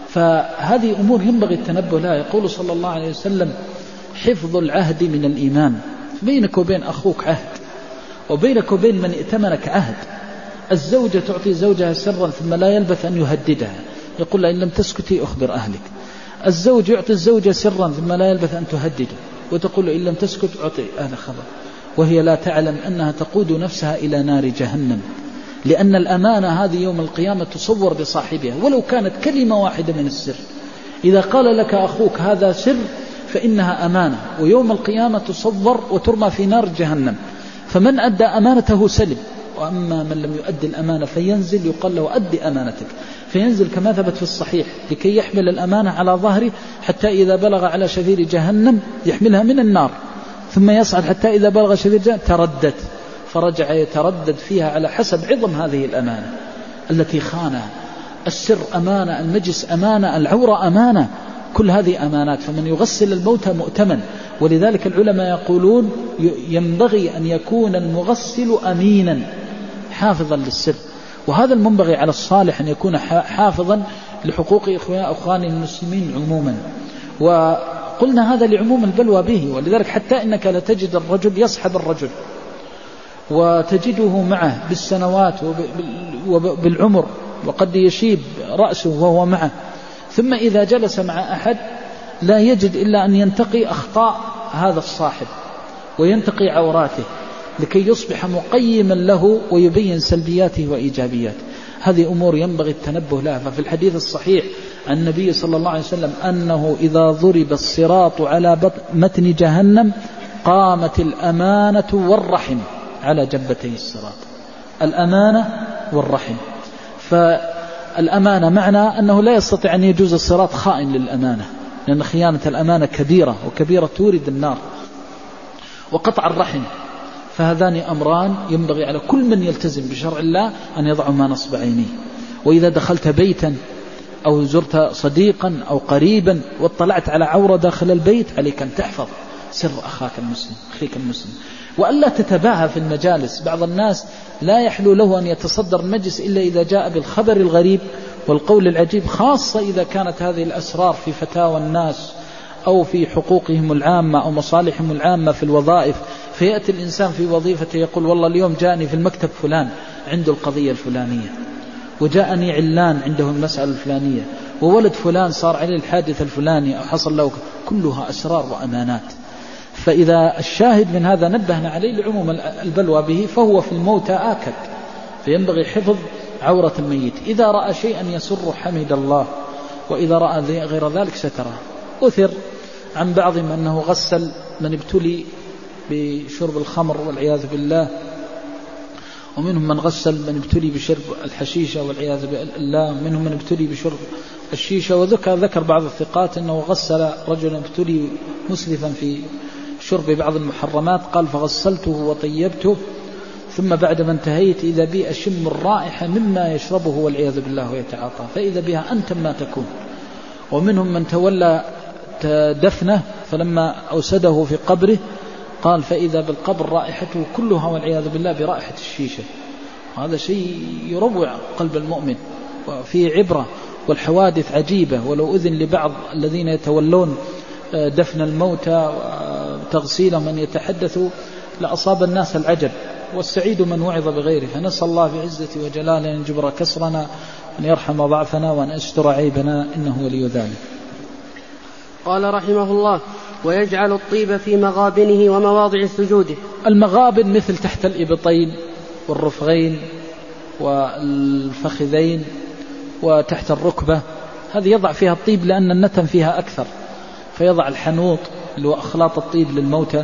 فهذه أمور ينبغي التنبه لها. يقول صلى الله عليه وسلم حفظ العهد من الإيمان، بينك وبين أخوك عهد، وبينك وبين من ائتمنك عهد. الزوجة تعطي زوجها سرا ثم لا يلبث أن يهددها، يقول لها إن لم تسكتي أخبر أهلك. الزوج يعطي الزوجة سرا ثم لا يلبث أن تهدده، وتقول إن لم تسكت أعطي أهل خبر، وهي لا تعلم أنها تقود نفسها إلى نار جهنم. لأن الأمانة هذه يوم القيامة تصور بصاحبها ولو كانت كلمة واحدة من السر. إذا قال لك أخوك هذا سر فإنها أمانة، ويوم القيامة تصور وترمى في نار جهنم. فمن أدى أمانته سلم، وأما من لم يؤدي الأمانة فينزل يقال له أدي أمانتك، فينزل كما ثبت في الصحيح لكي يحمل الأمانة على ظهره حتى إذا بلغ على شفير جهنم يحملها من النار، ثم يصعد حتى إذا بلغ شفير جهنم تردد، فرجع يتردد فيها على حسب عظم هذه الأمانة التي خانها. السر أمانة، المجلس أمانة، العورة أمانة، كل هذه أمانات. فمن يغسل الموتى مؤتمن. ولذلك العلماء يقولون ينبغي أن يكون المغسل أمينا حافظا للسر، وهذا المنبغي على الصالح أن يكون حافظا لحقوق أخوانه المسلمين عموما. وقلنا هذا لعموم البلوى به. ولذلك حتى إنك لتجد الرجل يصحب الرجل وتجده معه بالسنوات وبالعمر، وقد يشيب رأسه وهو معه، ثم إذا جلس مع أحد لا يجد إلا أن ينتقي أخطاء هذا الصاحب وينتقي عوراته لكي يصبح مقيما له ويبين سلبياته وإيجابياته. هذه أمور ينبغي التنبه لها. ففي الحديث الصحيح عن النبي صلى الله عليه وسلم أنه إذا ضرب الصراط على متن جهنم قامت الأمانة والرحم على جنبتي الصراط. الأمانة والرحم. فالأمانة معنى أنه لا يستطيع أن يجوز الصراط خائن للأمانة، لأن خيانة الأمانة كبيرة، وكبيرة تورد النار. وقطع الرحم، فهذان أمران ينبغي على كل من يلتزم بشرع الله أن يضع ما نصب عينيه. وإذا دخلت بيتا أو زرت صديقا أو قريبا واطلعت على عورة داخل البيت، عليك أن تحفظ سر أخيك المسلم، وألا تتباهى في المجالس. بعض الناس لا يحلو له أن يتصدر المجلس إلا إذا جاء بالخبر الغريب والقول العجيب، خاصة إذا كانت هذه الأسرار في فتاوى الناس أو في حقوقهم العامة أو مصالحهم العامة في الوظائف. فيأتي الإنسان في وظيفته يقول والله اليوم جاءني في المكتب فلان عنده القضية الفلانية، وجاءني علان عنده المسألة الفلانية، وولد فلان صار عليه الحادث الفلاني أو حصل له، كلها أسرار وأمانات. فإذا الشاهد من هذا نبهنا عليه لعموم البلوى به، فهو في الموت آكد، فينبغي حفظ عورة الميت. إذا رأى شيئا يسر حمد الله، وإذا رأى غير ذلك ستره. أثر عن بعضهم أنه غسل من ابتلي بشرب الخمر والعياذ بالله، ومنهم من غسل من ابتلي بشرب الحشيشة والعياذ بالله، ومنهم من ابتلي بشرب الشيشة. وذكر بعض الثقات أنه غسل رجلا ابتلي مسرفا في شرب بعض المحرمات، قال فغسلته وطيبته، ثم بعد ما انتهيت إذا بي أشم الرائحة مما يشربه والعياذ بالله ويتعاطى، فإذا بها أنت ما تكون. ومنهم من تولى دفنه، فلما أوسده في قبره قال فإذا بالقبر رائحته كلها والعياذ بالله برائحة الشيشة. هذا شيء يروع قلب المؤمن وفيه عبرة. والحوادث عجيبة، ولو أذن لبعض الذين يتولون دفن الموتى وتغسيلهم من يتحدثوا لأصاب الناس العجب. والسعيد من وعظ بغيره. فنسأل الله بعزة وجلاله أن يجبر كسرنا، أن يرحم ضعفنا، وأن يستر عيبنا، إنه ولي ذلك. قال رحمه الله: ويجعل الطيب في مغابنه ومواضع سجوده. المغابن مثل تحت الإبطين والرفغين والفخذين وتحت الركبة، هذه يضع فيها الطيب لأن النتن فيها أكثر، فيضع الحنوط اللي هو أخلاط الطيب للموتى،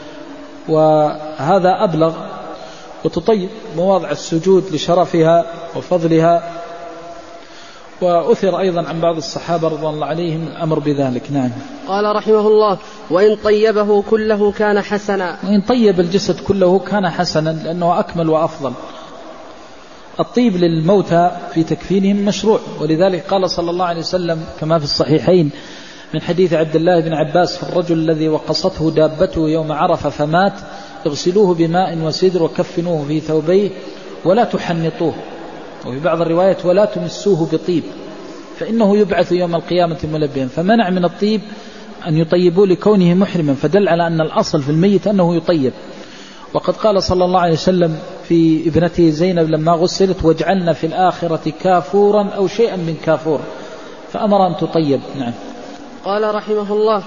وهذا أبلغ. وتطيب مواضع السجود لشرفها وفضلها. وأثر أيضا عن بعض الصحابة رضوان الله عليهم الأمر بذلك. نعم. قال رحمه الله: وإن طيبه كله كان حسنا. وإن طيب الجسد كله كان حسنا، لأنه أكمل وأفضل. الطيب للموتى في تكفينهم مشروع، ولذلك قال صلى الله عليه وسلم كما في الصحيحين من حديث عبد الله بن عباس في الرجل الذي وقصته دابته يوم عرفة فمات: اغسلوه بماء وسدر وكفنوه في ثوبيه ولا تحنطوه، وفي بعض الروايات ولا تمسوه بطيب فإنه يبعث يوم القيامة ملبيا. فمنع من الطيب أن يطيبوا لكونه محرما، فدل على أن الأصل في الميت أنه يطيب. وقد قال صلى الله عليه وسلم في ابنته زينب لما غسلت: واجعلنا في الآخرة كافورا أو شيئا من كافور، فأمر أن تطيب. نعم. قال رحمه الله: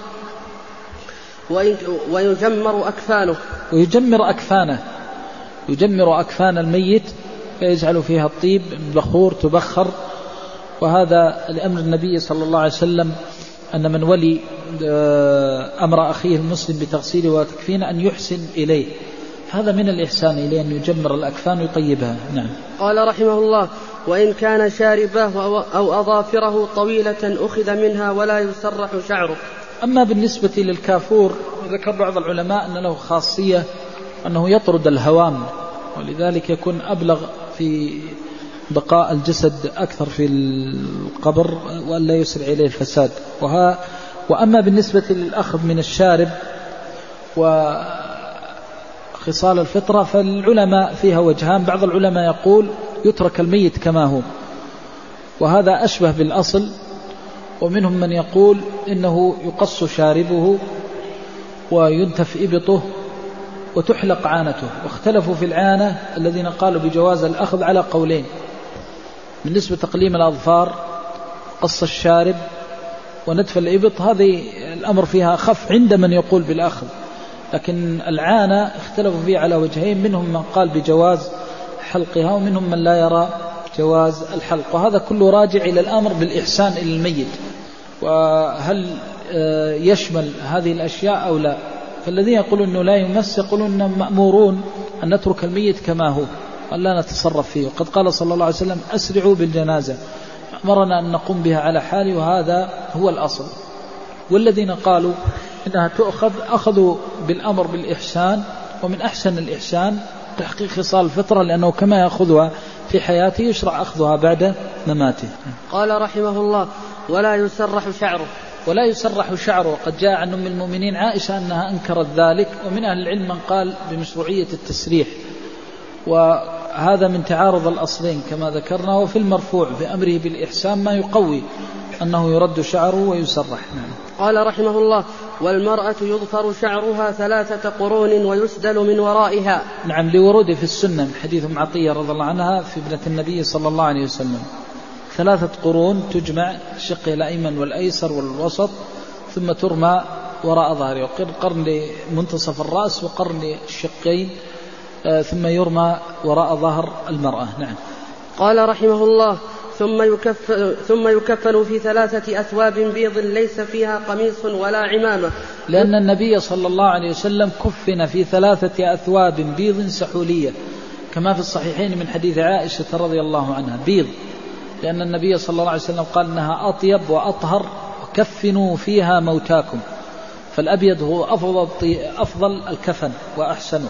ويجمر أكفانه. يجمر أكفان الميت فيجعل فيها الطيب بخور تبخر. وهذا لأمر النبي صلى الله عليه وسلم أن من ولي أمر أخيه المسلم بتغسيله وتكفينه أن يحسن إليه، هذا من الإحسان إليه أن يجمر الأكفان ويطيبها. نعم. قال رحمه الله: وإن كان شاربه أو أظافره طويلة أخذ منها ولا يسرح شعره. أما بالنسبة للكافور ذكر بعض العلماء أن له خاصية أنه يطرد الهوام، ولذلك يكون أبلغ في بقاء الجسد أكثر في القبر وأن لا يسرع إليه الفساد. وأما بالنسبة للأخذ من الشارب وخصال الفطرة فالعلماء فيها وجهان. بعض العلماء يقول يترك الميت كما هو، وهذا أشبه بالأصل. ومنهم من يقول إنه يقص شاربه وينتف إبطه وتحلق عانته. واختلفوا في العانة الذين قالوا بجواز الأخذ على قولين: بالنسبة تقليم الأظفار، قص الشارب، ونتف الإبط، هذه الأمر فيها خف عند من يقول بالأخذ. لكن العانة اختلفوا فيه على وجهين، منهم من قال بجواز حلقها ومنهم من لا يرى جواز الحلق، وهذا كله راجع إلى الأمر بالإحسان إلى الميت، وهل يشمل هذه الأشياء أو لا. فالذين يقولون أنه لا يمس يقولون أنهم مأمورون أن نترك الميت كما هو ولا نتصرف فيه، وقد قال صلى الله عليه وسلم أسرعوا بالجنازة، أمرنا أن نقوم بها على حال، وهذا هو الأصل. والذين قالوا إنها تؤخذ أخذوا بالأمر بالإحسان، ومن أحسن الإحسان تحقيق خصال الفطرة، لأنه كما يأخذها في حياته يشرع أخذها بعد مماته. قال رحمه الله: ولا يسرح شعره. ولا يسرح شعره، وقد جاء عن أم المؤمنين عائشة أنها أنكرت ذلك، ومن أهل العلم من قال بمشروعية التسريح، وهذا من تعارض الأصلين كما ذكرنا. وفي المرفوع في أمره بالإحسان ما يقوي أنه يرد شعره ويسرح. قال رحمه الله: والمرأة يظفر شعرها 3 قرون ويسدل من ورائها. نعم، لورود في السنة من حديث أم عطية رضي الله عنها في ابنة النبي صلى الله عليه وسلم، 3 قرون تجمع شقه الأيمن والأيسر والوسط، ثم ترمى وراء ظهره، قرن لمنتصف الرأس وقرن للشقين، ثم يرمى وراء ظهر المرأة. نعم. قال رحمه الله: ثم يكفن في 3 أثواب بيض ليس فيها قميص ولا عمامة. لأن النبي صلى الله عليه وسلم كفن في 3 أثواب بيض سحولية، كما في الصحيحين من حديث عائشة رضي الله عنها، بيض، لأن النبي صلى الله عليه وسلم قال إنها أطيب وأطهر، وكفنوا فيها موتاكم، فالأبيض هو أفضل الكفن وأحسنه،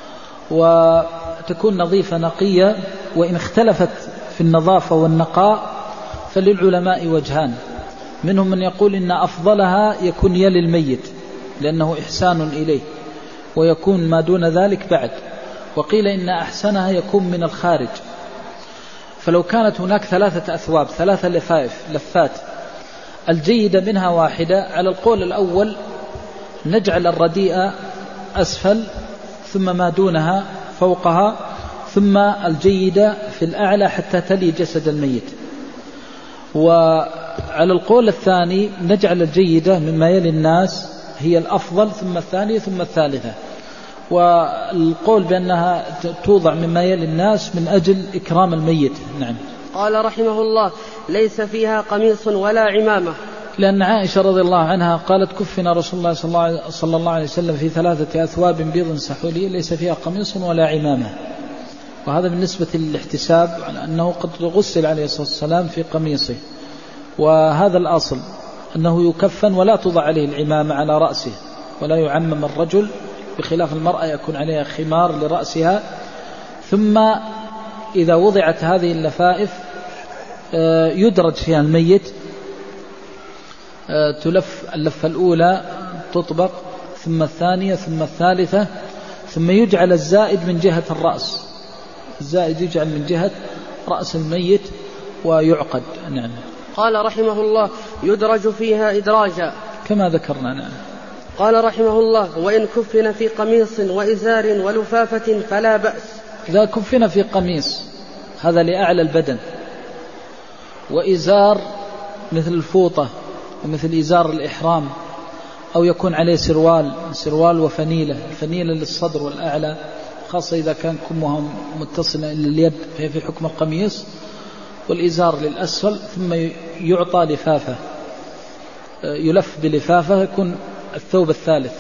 وتكون نظيفة نقية. وإن اختلفت في النظافة والنقاء فللعلماء وجهان، منهم من يقول إن أفضلها يكون يلي الميت لأنه إحسان إليه، ويكون ما دون ذلك بعد، وقيل إن أحسنها يكون من الخارج. فلو كانت هناك 3 أثواب 3 لفات، الجيدة منها واحدة، على القول الأول نجعل الرديئة أسفل، ثم ما دونها فوقها، ثم الجيدة في الأعلى حتى تلي جسد الميت. وعلى القول الثاني نجعل الجيدة مما يلي الناس هي الأفضل، ثم الثانية ثم الثالثة. والقول بأنها توضع مما يلي الناس من أجل إكرام الميت. نعم. قال رحمه الله: ليس فيها قميص ولا عمامة. لأن عائشة رضي الله عنها قالت: كفن رسول الله صلى الله عليه وسلم في 3 أثواب بيض سحولية ليس فيها قميص ولا عمامة. وهذا بالنسبة للاحتساب على أنه قد غسل عليه الصلاة والسلام في قميصه، وهذا الأصل أنه يكفن ولا توضع عليه العمامة على رأسه، ولا يعمم الرجل، بخلاف المرأة يكون عليها خمار لرأسها. ثم إذا وضعت هذه اللفائف يدرج فيها الميت، تلف اللفة الأولى تطبق، ثم الثانية، ثم الثالثة، ثم يجعل الزائد من جهة الرأس، الزائد يجعل من جهة رأس الميت ويعقد. نعم. قال رحمه الله: يدرج فيها إدراجا، كما ذكرنا. نعم. قال رحمه الله: وإن كفن في قميص وإزار ولفافة فلا بأس. إذا كفن في قميص هذا لأعلى البدن، وإزار مثل الفوطة ومثل إزار الإحرام، أو يكون عليه سروال وفنيلة، الفنيلة للصدر والأعلى، خاصة إذا كان كمها متصلة إلى اليد فهي في حكم القميص، والإزار للأسفل، ثم يعطى لفافة، يلف بلفافة، يكون الثوب الثالث.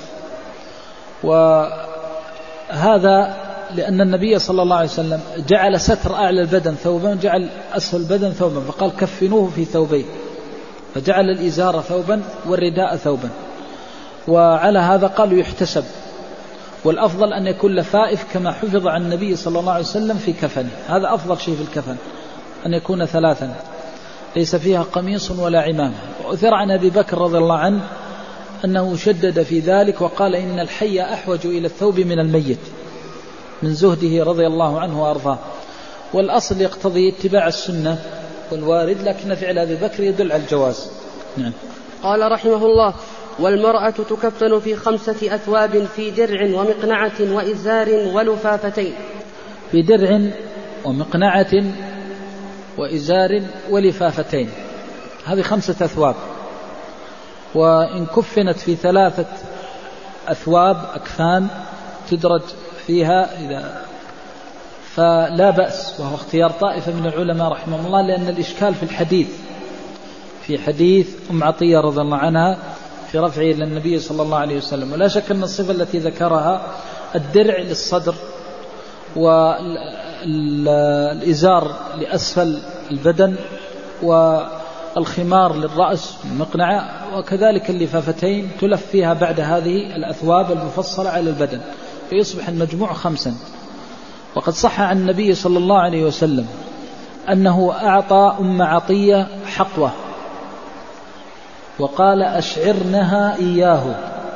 وهذا لأن النبي صلى الله عليه وسلم جعل ستر أعلى البدن ثوبا، جعل أسفل البدن ثوبا، فقال: كفنوه في ثوبين، فجعل الإزار ثوبا والرداء ثوبا. وعلى هذا قالوا يحتسب، والأفضل أن يكون لفائف كما حفظ عن النبي صلى الله عليه وسلم في كفنه، هذا أفضل شيء في الكفن، أن يكون 3 ليس فيها قميص ولا عمامة. وأثر عن أبي بكر رضي الله عنه أنه شدد في ذلك، وقال: إن الحي أحوج إلى الثوب من الميت، من زهده رضي الله عنه وأرضاه. والأصل يقتضي اتباع السنة والوارد، لكن فعل أبي بكر يدل على الجواز. نعم. قال رحمه الله: والمرأة تكفن في 5 أثواب في درع ومقنعة وإزار ولفافتين. في درع ومقنعة وإزار ولفافتين، هذه 5 أثواب. وإن كفنت في 3 أثواب أكفان تدرج فيها فلا بأس، وهو اختيار طائفة من العلماء رحمه الله، لأن الإشكال في حديث أم عطية رضي الله عنها في رفعه إلى النبي صلى الله عليه وسلم. ولا شك أن الصفة التي ذكرها الدرع للصدر والإزار لأسفل البدن والخمار للرأس المقنعة، وكذلك اللفافتين تلف فيها بعد هذه الأثواب المفصلة على البدن، فيصبح المجموع 5. وقد صح عن النبي صلى الله عليه وسلم أنه أعطى أم عطية حقوة وقال أشعرنها إياه،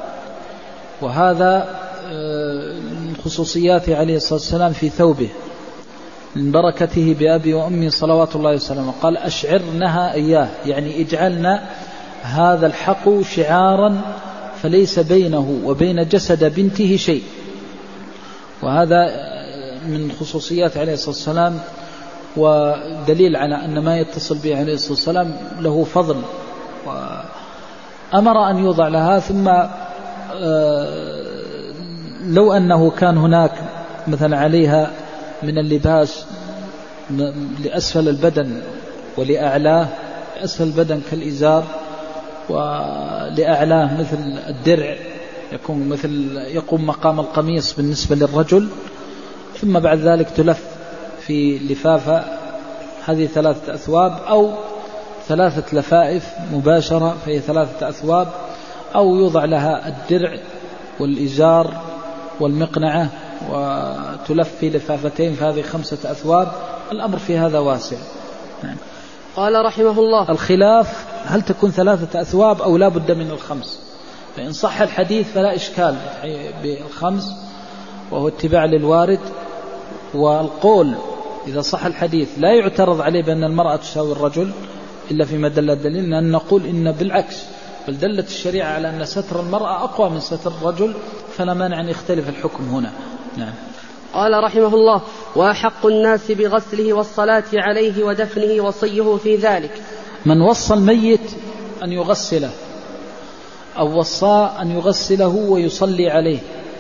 وهذا من خصوصياته عليه الصلاة والسلام في ثوبه من بركته بأبي وأمي صلوات الله وسلامه. قال أشعرنها إياه، يعني اجعلنا هذا الحق شعارا فليس بينه وبين جسد بنته شيء. وهذا من خصوصيات عليه الصلاة والسلام، ودليل على أن ما يتصل به عليه الصلاة والسلام له فضل، وأمر أن يوضع لها. ثم لو أنه كان هناك مثلا عليها من اللباس لأسفل البدن ولأعلاه، أسفل البدن كالإزار، ولأعلاه مثل الدرع يقوم مقام القميص بالنسبة للرجل، ثم بعد ذلك تلف في لفافة، هذه 3 أثواب، أو 3 لفائف مباشرة فهي 3 أثواب، أو يوضع لها الدرع والإزار والمقنعة وتلف في لفافتين، فهذه 5 أثواب. الأمر في هذا واسع. قال رحمه الله: الخلاف هل تكون 3 أثواب أو لا بد من 5؟ فإن صح الحديث فلا إشكال ب5، وهو اتباع للوارد. والقول إذا صح الحديث لا يعترض عليه بأن المرأة تساوي الرجل إلا فيما دل الدليل، لأن نقول إن بالعكس، بل دلت الشريعة على أن ستر المرأة أقوى من ستر الرجل، فلا مانع أن يختلف الحكم هنا. نعم. قال رحمه الله: وأحق الناس بغسله والصلاة عليه ودفنه وصيه في ذلك من وصى الميت أن يغسله، أو وصى أن يغسله ويصلي عليه،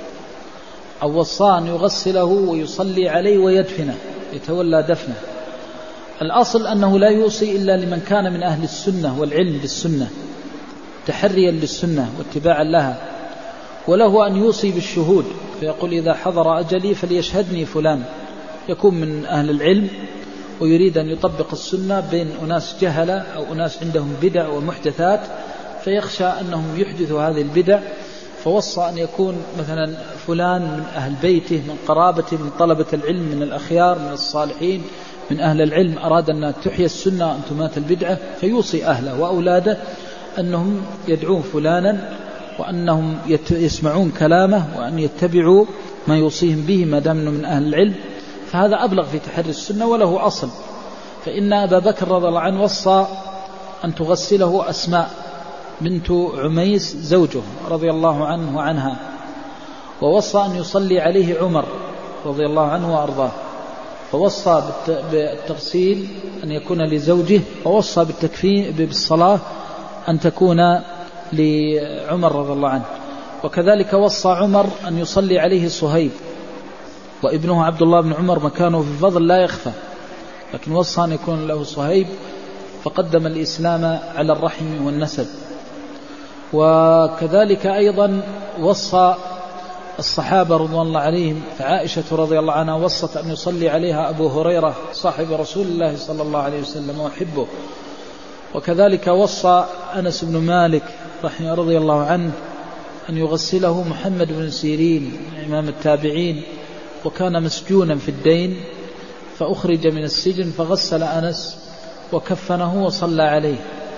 أو وصى أن يغسله ويصلي عليه ويدفنه، يتولى دفنه. الأصل أنه لا يوصي إلا لمن كان من أهل السنة والعلم بالسنة، تحريا للسنة واتباعا لها. وله أن يوصي بالشهود، فيقول إذا حضر أجلي فليشهدني فلان، يكون من أهل العلم ويريد أن يطبق السنة بين أناس جهلة أو أناس عندهم بدع ومحدثات، فيخشى أنهم يحدثوا هذه البدع، فوصى أن يكون مثلا فلان من أهل بيته، من قرابته، من طلبة العلم، من الأخيار، من الصالحين، من أهل العلم، أراد أن تحيي السنة أن تمات البدعة، فيوصي أهله وأولاده أنهم يدعون فلانا، وأنهم يسمعون كلامه، وأن يتبعوا ما يوصيهم به ما دام من أهل العلم. فهذا أبلغ في تحري السنة وله أصل. فإن أبا بكر رضي الله عنه وصى أن تغسله أسماء بنت عميس زوجه رضي الله عنه وعنها، ووصى أن يصلي عليه عمر رضي الله عنه وأرضاه، فوصى بالتغسيل أن يكون لزوجه، ووصى بالصلاة أن تكون لعمر رضي الله عنه. وكذلك وصى عمر أن يصلي عليه صهيب، وابنه عبد الله بن عمر مكانه في الفضل لا يخفى، لكن وصى أن يكون له صهيب، فقدم الإسلام على الرحم والنسب. وكذلك أيضا وصى الصحابة رضوان الله عليهم، فعائشة رضي الله عنها وصت أن يصلي عليها أبو هريرة صاحب رسول الله صلى الله عليه وسلم وحبه. وكذلك وصى أنس بن مالك رضي الله عنه أن يغسله محمد بن سيرين إمام التابعين، وكان مسجونا في الدين فأخرج من السجن، فغسل أنس وكفنه وصلى عليه.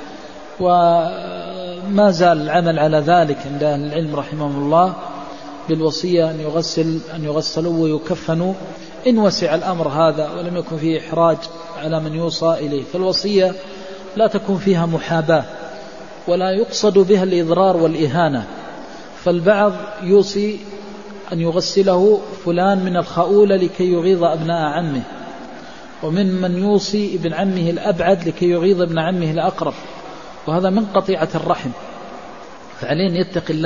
وما زال العمل على ذلك عند أهل العلم رحمهم الله بالوصية أن يغسلوا ويكفنوا إن وسع الأمر هذا ولم يكن فيه إحراج على من يوصى إليه. فالوصية لا تكون فيها محاباة، ولا يقصد بها الإضرار والإهانة. فالبعض يوصي أن يغسله فلان من الخؤولة لكي يغيظ أبناء عمه، ومن من يوصي ابن عمه الأبعد لكي يغيظ ابن عمه الأقرب، وهذا من قطيعة الرحم، فعليه أن يتقي الله.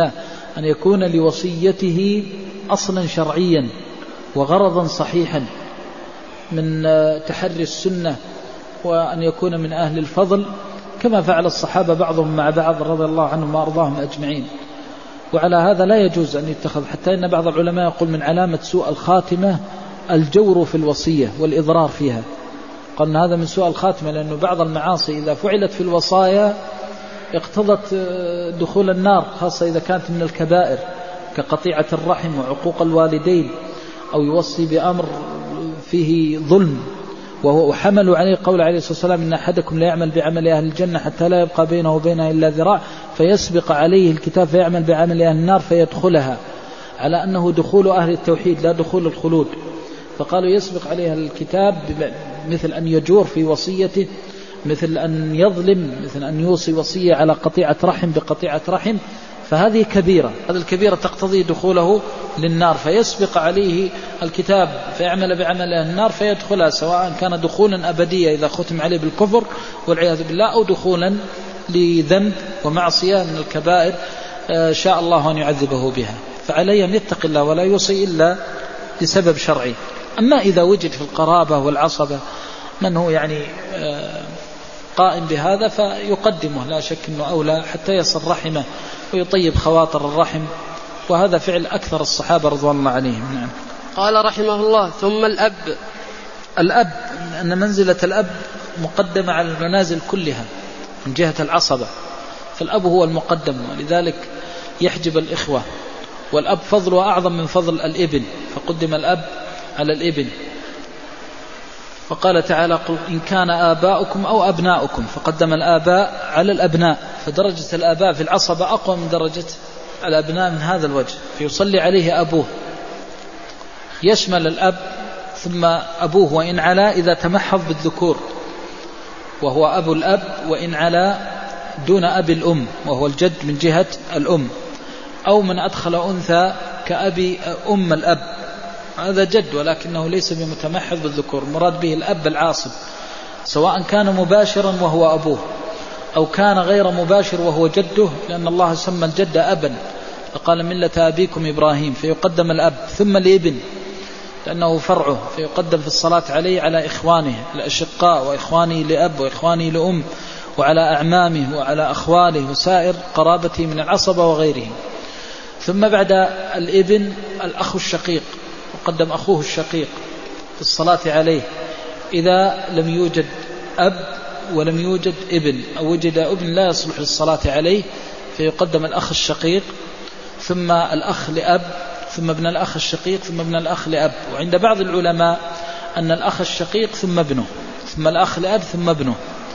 أن يكون لوصيته أصلا شرعيا وغرضا صحيحا من تحري السنة، وأن يكون من أهل الفضل كما فعل الصحابة بعضهم مع بعض رضي الله عنهم وأرضاهم أجمعين. وعلى هذا لا يجوز أن يتخذ، حتى إن بعض العلماء يقول من علامة سوء الخاتمة الجور في الوصية والإضرار فيها. قال إن هذا من سوء الخاتمة، لأنه بعض المعاصي إذا فعلت في الوصايا اقتضت دخول النار، خاصة إذا كانت من الكبائر كقطيعة الرحم وعقوق الوالدين، أو يوصي بأمر فيه ظلم وهو حمل عليه قول عليه الصلاة والسلام إن أحدكم لا يعمل بعمل أهل الجنة حتى لا يبقى بينه وبينها إلا ذراع فيسبق عليه الكتاب فيعمل بعمل أهل النار فيدخلها، على أنه دخول أهل التوحيد لا دخول الخلود. فقالوا يسبق عليها الكتاب مثل أن يجور في وصيته، مثل أن يظلم، مثل أن يوصي وصية على قطيعة رحم بقطيعة رحم، فهذه كبيرة. هذه الكبيرة تقتضي دخوله للنار، فيسبق عليه الكتاب فيعمل بعمل أهل النار فيدخلها، سواء كان دخولا أبديا إذا ختم عليه بالكفر والعياذ بالله، أو دخولا لذنب ومعصية من الكبائر شاء الله أن يعذبه بها. فعليه أن يتقي الله ولا يوصي إلا لسبب شرعي. أما إذا وجد في القرابة والعصبة من هو يعني قائم بهذا فيقدمه، لا شك أنه أولى حتى يصل رحمه ويطيب خواطر الرحم، وهذا فعل أكثر الصحابة رضوان الله عليهم. نعم. قال رحمه الله ثم الأب أن منزلة الأب مقدمة على المنازل كلها من جهة العصبة، فالأب هو المقدم، ولذلك يحجب الإخوة، والأب فضله أعظم من فضل الابن، فقدم الأب على الابن. وقال تعالى قل إن كان آباؤكم أو أبناؤكم، فقدم الآباء على الأبناء، فدرجة الآباء في العصبة أقوى من درجة الأبناء من هذا الوجه، فيصلي عليه أبوه، يشمل الأب ثم أبوه وإن علا إذا تمحض بالذكور وهو أبو الأب، وإن علا دون أب الأم وهو الجد من جهة الأم، أو من أدخل أنثى كأبي أم الأب، هذا جد ولكنه ليس بمتمحض بالذكور، مراد به الأب العاصب، سواء كان مباشرا وهو أبوه أو كان غير مباشر وهو جده، لأن الله سمى الجد أبا، فقال ملة أبيكم إبراهيم، فيقدم الأب ثم الابن لأنه فرعه، فيقدم في الصلاة عليه على إخوانه الأشقاء وإخوانه لأب وإخوانه لأم وعلى أعمامه وعلى أخواله وسائر قرابته من العصبة وغيرهم. ثم بعد الابن الأخ الشقيق، وقدم أخوه الشقيق في الصلاة عليه إذا لم يوجد أب ولم يوجد ابن، أو وجد ابن لا يصلح للصلاة عليه فيقدم الأخ الشقيق، ثم الأخ لأب، ثم ابن الأخ الشقيق، ثم ابن الأخ لأب. وعند بعض العلماء أن الأخ الشقيق ثم ابنه، ثم الأخ لأب ثم ابنه.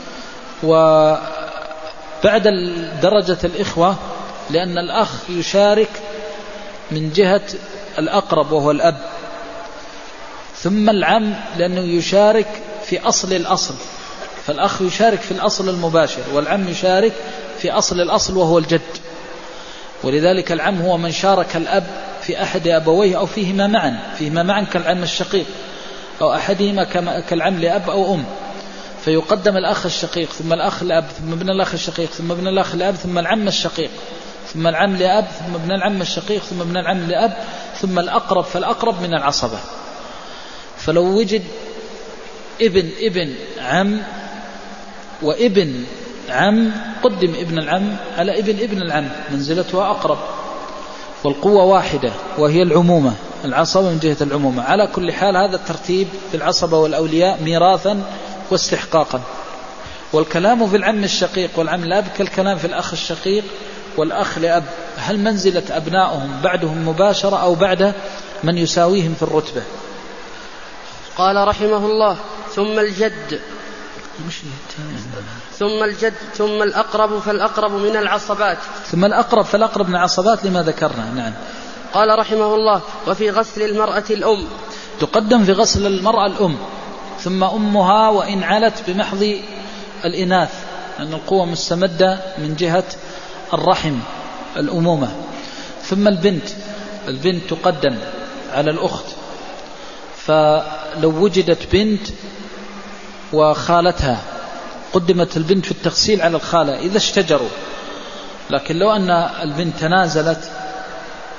وبعد درجة الإخوة لأن الأخ يشارك من جهة الأقرب وهو الأب، ثم العم لأنه يشارك في أصل الأصل، فالأخ يشارك في الأصل المباشر، والعم يشارك في أصل الأصل وهو الجد، ولذلك العم هو من شارك الأب في أحد أبويه أو فيهما معا كالعم الشقيق، أو أحدهما كالعم لأب أو أم، فيقدم الأخ الشقيق ثم الأخ لأب ثم ابن الأخ الشقيق ثم ابن الأخ لأب ثم العم الشقيق ثم العم لأب ثم ابن العم الشقيق ثم ابن العم لأب ثم الأقرب، فالأقرب من العصبة. فلو وجد ابن عم وابن عم قدم ابن العم على ابن العم، منزلته أقرب، والقوة واحدة وهي العمومة، العصبة من جهة العمومة. على كل حال هذا الترتيب في العصبة والأولياء ميراثا واستحقاقا. والكلام في العم الشقيق والعم الأب كالكلام في الأخ الشقيق والأخ لأب، هل منزلة أبنائهم بعدهم مباشرة أو بعد من يساويهم في الرتبة؟ قال رحمه الله ثم الجد ثم الأقرب فالأقرب من العصبات، ثم الأقرب فالأقرب من العصبات لما ذكرنا. نعم. قال رحمه الله وفي غسل المرأة الأم، تقدم في غسل المرأة الأم، ثم أمها وإن علت بمحض الإناث، لأن القوة مستمدة من جهة الرحم الأمومة. ثم البنت تقدم على الأخت، فلو وجدت بنت وخالتها قدمت البنت في التغسيل على الخالة إذا اشتجروا، لكن لو أن البنت تنازلت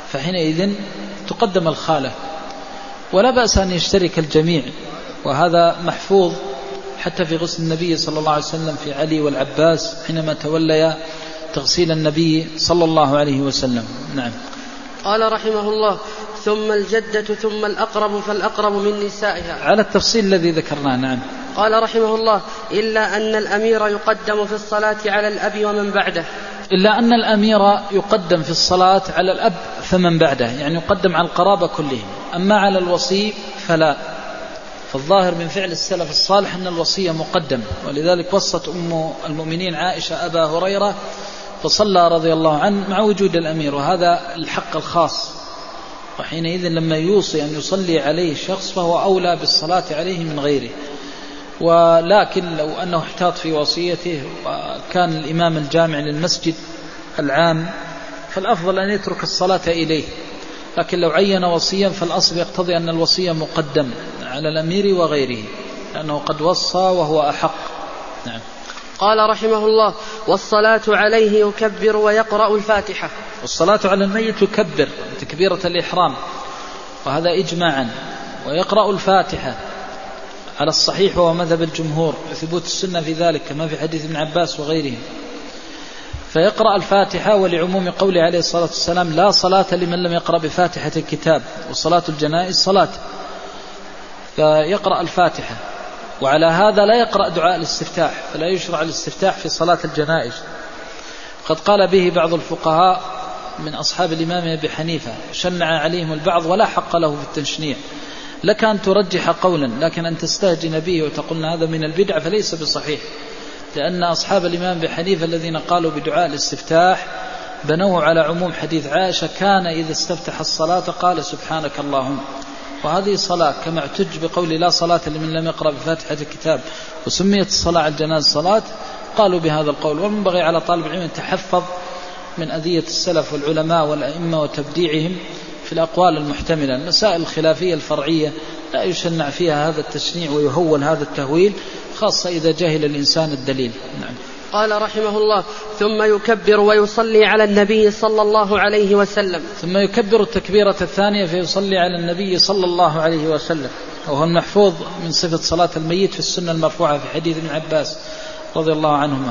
فحينئذ تقدم الخالة، ولا بأس أن يشترك الجميع، وهذا محفوظ حتى في غسل النبي صلى الله عليه وسلم في علي والعباس حينما توليا تغسيل النبي صلى الله عليه وسلم. نعم. قال رحمه الله: ثم الجدة ثم الأقرب فالأقرب من نسائها، على التفصيل الذي ذكرناه. نعم. قال رحمه الله: إلا أن الأمير يقدم في الصلاة على الأب ومن بعده. إلا أن الأمير يقدم في الصلاة على الأب فمن بعده، يعني يقدم على القرابة كلهم. أما على الوصي فلا، فالظاهر من فعل السلف الصالح أن الوصية مقدم، ولذلك وصت أم المؤمنين عائشة أبا هريرة فصلى رضي الله عنه مع وجود الأمير، وهذا الحق الخاص. وحينئذ لما يوصي أن يصلي عليه شخص فهو أولى بالصلاة عليه من غيره. ولكن لو أنه احتاط في وصيته وكان الإمام الجامع للمسجد العام فالأفضل أن يترك الصلاة إليه، لكن لو عين وصيا فالأصل يقتضي أن الوصية مقدم على الأمير وغيره، لأنه قد وصى وهو أحق. نعم. قال رحمه الله: والصلاة عليه يكبر ويقرأ الفاتحة. والصلاة على الميت يكبر تكبيرة الإحرام، وهذا إجماعا، ويقرأ الفاتحة على الصحيح وهو مذهب الجمهور، ثبوت السنة في ذلك كما في حديث ابن عباس وغيرهم. فيقرأ الفاتحة، ولعموم قوله عليه الصلاة والسلام: لا صلاة لمن لم يقرأ بفاتحة الكتاب، وصلاة الجنائز صلاة. فيقرأ الفاتحة، وعلى هذا لا يقرأ دعاء الاستفتاح، فلا يشرع الاستفتاح في صلاة الجنائز. قد قال به بعض الفقهاء من أصحاب الإمام أبي حنيفة، شنع عليهم البعض ولا حق له في التشنيع. لك أن ترجح قولا، لكن أن تستهجن به وتقول هذا من البدع فليس بصحيح، لأن أصحاب الإمام أبي حنيفة الذين قالوا بدعاء الاستفتاح بنوه على عموم حديث عائشة: كان إذا استفتح الصلاة قال سبحانك اللهم. وهذه صلاة، كما اعتج بقول لا صلاة لمن لم يقرأ بفاتحة الكتاب، وسميت الصلاة على الجنازة صلاة، قالوا بهذا القول. والمنبغي على طالب العلم أن يتحفظ من أذية السلف والعلماء والأئمة وتبديعهم في الأقوال المحتملة. المسائل الخلافية الفرعية لا يشنع فيها هذا التشنيع ويهول هذا التهويل، خاصة إذا جهل الإنسان الدليل. نعم. قال رحمه الله: ثم يكبر ويصلي على النبي صلى الله عليه وسلم. ثم يكبر التكبيرة الثانية فيصلي على النبي صلى الله عليه وسلم، وهو المحفوظ من صفة صلاة الميت في السنة المرفوعة في حديث ابن عباس رضي الله عنهما.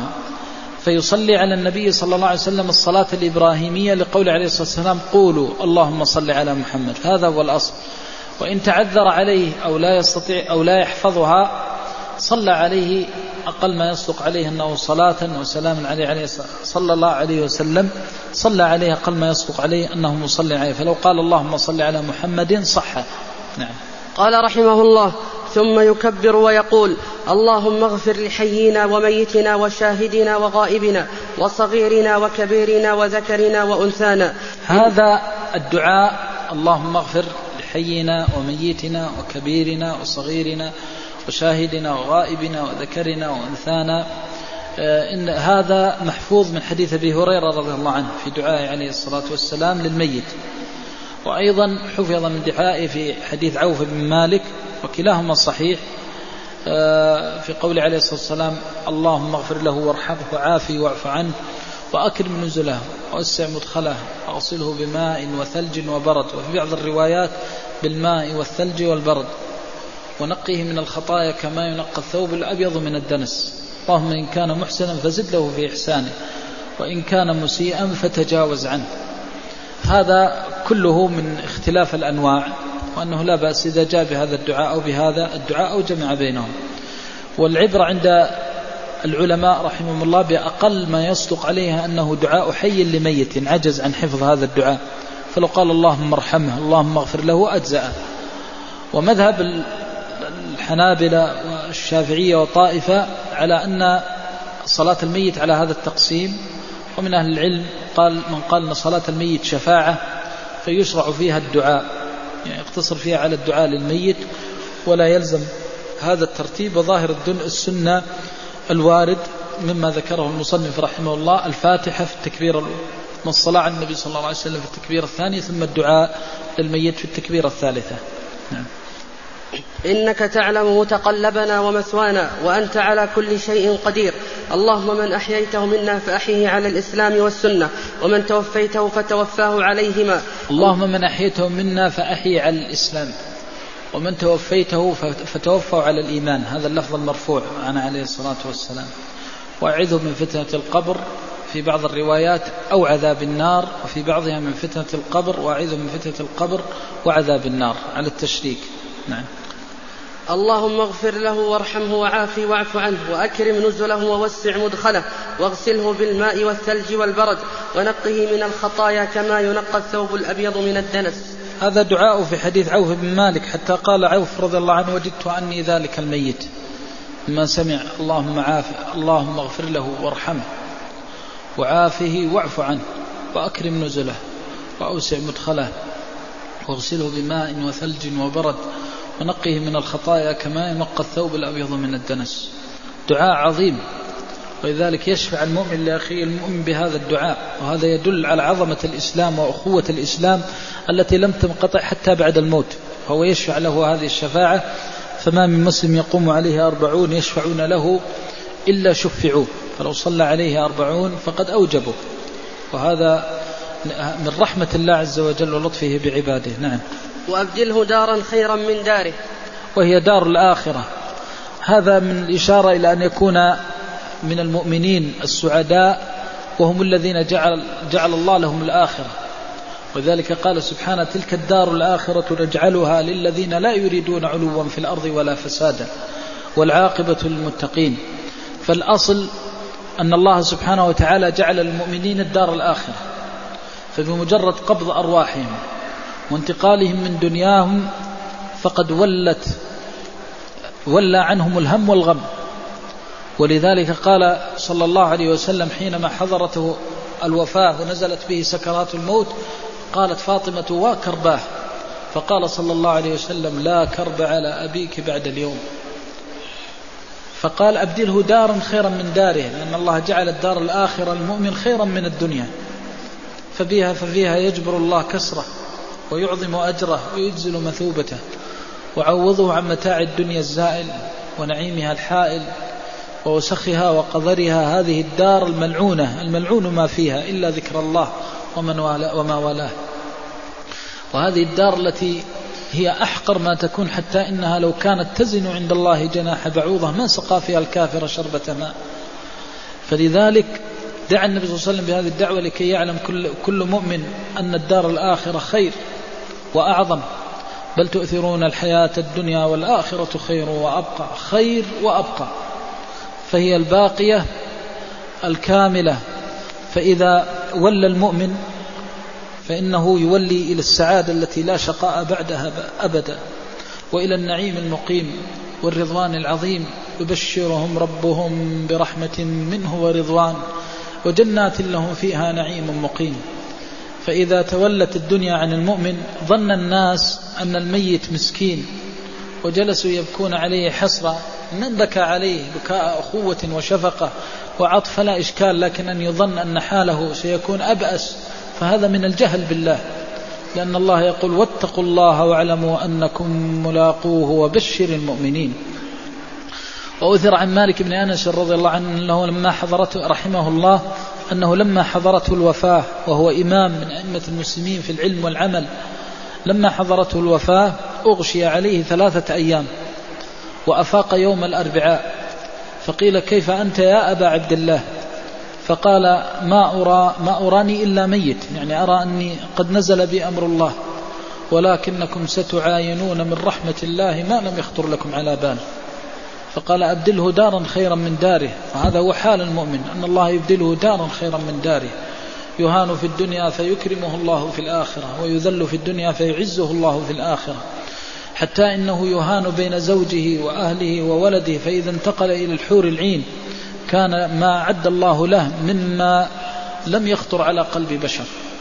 فيصلي على النبي صلى الله عليه وسلم الصلاة الإبراهيمية، لقول عليه الصلاة والسلام: قولوا اللهم صل على محمد. هذا هو الأصل. وإن تعذر عليه أو لا يستطيع أو لا يحفظها صلى عليه أقل ما يصدق عليه أنه صلاة وسلام عليه صلى الله عليه وسلم، صلى عليه أقل ما يصدق عليه أنه مصلي عليه. فلو قال اللهم صل على محمد صح. نعم. قال رحمه الله: ثم يكبر ويقول: اللهم اغفر لحينا وميتنا وشاهدنا وغائبنا وصغيرنا وكبيرنا وذكرنا وأنثانا. هذا الدعاء: اللهم اغفر لحينا وميتنا وكبيرنا وصغيرنا وشاهدنا وغائبنا وذكرنا وأنثانا، إن هذا محفوظ من حديث أبي هريرة رضي الله عنه في دعائه عليه الصلاة والسلام للميت، وأيضا حفظ من دعائه في حديث عوف بن مالك، وكلاهما صحيح، في قول عليه الصلاة والسلام: اللهم اغفر له وارحمه وعافه واعف عنه وأكرم نزله وأوسع مدخله وأغسله بماء وثلج وبرد، وفي بعض الروايات بالماء والثلج والبرد، ونقيه من الخطايا كما ينقى الثوب الأبيض من الدنس. اللهم إن كان محسنا فزد له في إحسانه، وإن كان مسيئا فتجاوز عنه. هذا كله من اختلاف الأنواع، وأنه لا بأس إذا جاء بهذا الدعاء أو بهذا الدعاء أو جمع بينهم. والعبرة عند العلماء رحمهم الله بأقل ما يصدق عليها أنه دعاء حي لميت عجز عن حفظ هذا الدعاء، فلو قال اللهم ارحمه اللهم اغفر له أجزأه. ومذهب الحنابلة والشافعية وطائفة على أن صلاة الميت على هذا التقسيم، ومن أهل العلم من قال أن صلاة الميت شفاعة فيشرع فيها الدعاء، يعني يقتصر فيها على الدعاء للميت ولا يلزم هذا الترتيب. وظاهر السنة الوارد مما ذكره المصنف رحمه الله: الفاتحة في التكبير والصلاة على النبي صلى الله عليه وسلم في التكبير الثاني، ثم الدعاء للميت في التكبير الثالثة. نعم. إنك تعلم متقلبنا ومثوانا وأنت على كل شيء قدير. اللهم من أحييته منا فأحيه على الإسلام والسنة ومن توفيته فتوفاه عليهما. اللهم من أحييته منا فأحيه على الإسلام ومن توفيته فتوفوا على الإيمان. هذا اللفظ المرفوع عن عليه الصلاة والسلام. وأعذه من فتنة القبر في بعض الروايات أو عذاب النار، وفي بعضها من فتنة القبر وأعذه من فتنة القبر وعذاب النار على التشريك. نعم. اللهم اغفر له وارحمه وعافه واعف عنه وأكرم نزله ووسع مدخله واغسله بالماء والثلج والبرد ونقه من الخطايا كما ينقى الثوب الأبيض من الدنس. هذا دعاء في حديث عوف بن مالك، حتى قال عوف رضي الله عنه: وجدت عني ذلك الميت لما سمع اللهم اغفر له وارحمه وعافه واعف عنه وأكرم نزله وأوسع مدخله واغسله بماء وثلج وبرد ونقه من الخطايا كما ينقى الثوب الأبيض من الدنس. دعاء عظيم، ولذلك يشفع المؤمن لأخيه المؤمن بهذا الدعاء. وهذا يدل على عظمة الإسلام وأخوة الإسلام التي لم تنقطع حتى بعد الموت، فهو يشفع له هذه الشفاعة. فما من مسلم يقوم عليه 40 يشفعون له إلا شفعوه، فلو صلى عليه 40 فقد أوجبوا. وهذا من رحمة الله عز وجل ولطفه بعباده. نعم. وأبدله دارا خيرا من داره، وهي دار الآخرة. هذا من الإشارة إلى أن يكون من المؤمنين السعداء وهم الذين جعل الله لهم الآخرة. وذلك قال سبحانه: تلك الدار الآخرة نجعلها للذين لا يريدون علوا في الأرض ولا فسادا والعاقبة للمتقين. فالأصل أن الله سبحانه وتعالى جعل المؤمنين الدار الآخرة، فبمجرد قبض أرواحهم وانتقالهم من دنياهم فقد ولى عنهم الهم والغم. ولذلك قال صلى الله عليه وسلم حينما حضرته الوفاة ونزلت به سكرات الموت، قالت فاطمة: وكرباه. فقال صلى الله عليه وسلم: لا كرب على أبيك بعد اليوم. فقال: أبدله دارا خيرا من داره، لأن الله جعل الدار الآخرة المؤمن خيرا من الدنيا، ففيها يجبر الله كسره ويعظم أجره ويجزل مثوبته وعوضه عن متاع الدنيا الزائل ونعيمها الحائل ووسخها وقذرها. هذه الدار الملعونة، الملعون ما فيها إلا ذكر الله وما والاه. وهذه الدار التي هي أحقر ما تكون، حتى إنها لو كانت تزن عند الله جناح بعوضة ما سقى فيها الكافر شربة ماء. فلذلك دعا النبي صلى الله عليه وسلم بهذه الدعوة لكي يعلم كل مؤمن أن الدار الآخرة خير وأعظم. بل تؤثرون الحياة الدنيا والآخرة خير وأبقى. خير وأبقى، فهي الباقية الكاملة. فإذا ولى المؤمن فإنه يولي إلى السعادة التي لا شقاء بعدها أبدا، وإلى النعيم المقيم والرضوان العظيم. يبشرهم ربهم برحمة منه ورضوان وجنات لهم فيها نعيم مقيم. فإذا تولت الدنيا عن المؤمن ظن الناس أن الميت مسكين وجلسوا يبكون عليه حسرة. من بكى عليه بكاء أخوة وشفقة وعطف فلا إشكال، لكن أن يظن أن حاله سيكون أبأس فهذا من الجهل بالله، لأن الله يقول: واتقوا الله واعلموا أنكم ملاقوه وبشر المؤمنين. وأثر عن مالك بن أنس رضي الله عنه أنه لما حضرته رحمه الله أنه لما حضرته الوفاة، وهو إمام من أئمة المسلمين في العلم والعمل، لما حضرته الوفاة أغشي عليه 3 أيام وأفاق يوم الأربعاء. فقيل: كيف أنت يا أبا عبد الله؟ فقال: ما أراني إلا ميت، يعني أرى أني قد نزل بي أمر الله، ولكنكم ستعاينون من رحمة الله ما لم يخطر لكم على بال. فقال: أبدله دارا خيرا من داره. فهذا هو حال المؤمن، أن الله يبدله دارا خيرا من داره. يهان في الدنيا فيكرمه الله في الآخرة، ويذل في الدنيا فيعزه الله في الآخرة، حتى إنه يهان بين زوجه وأهله وولده، فإذا انتقل إلى الحور العين كان ما أعد الله له مما لم يخطر على قلب بشر.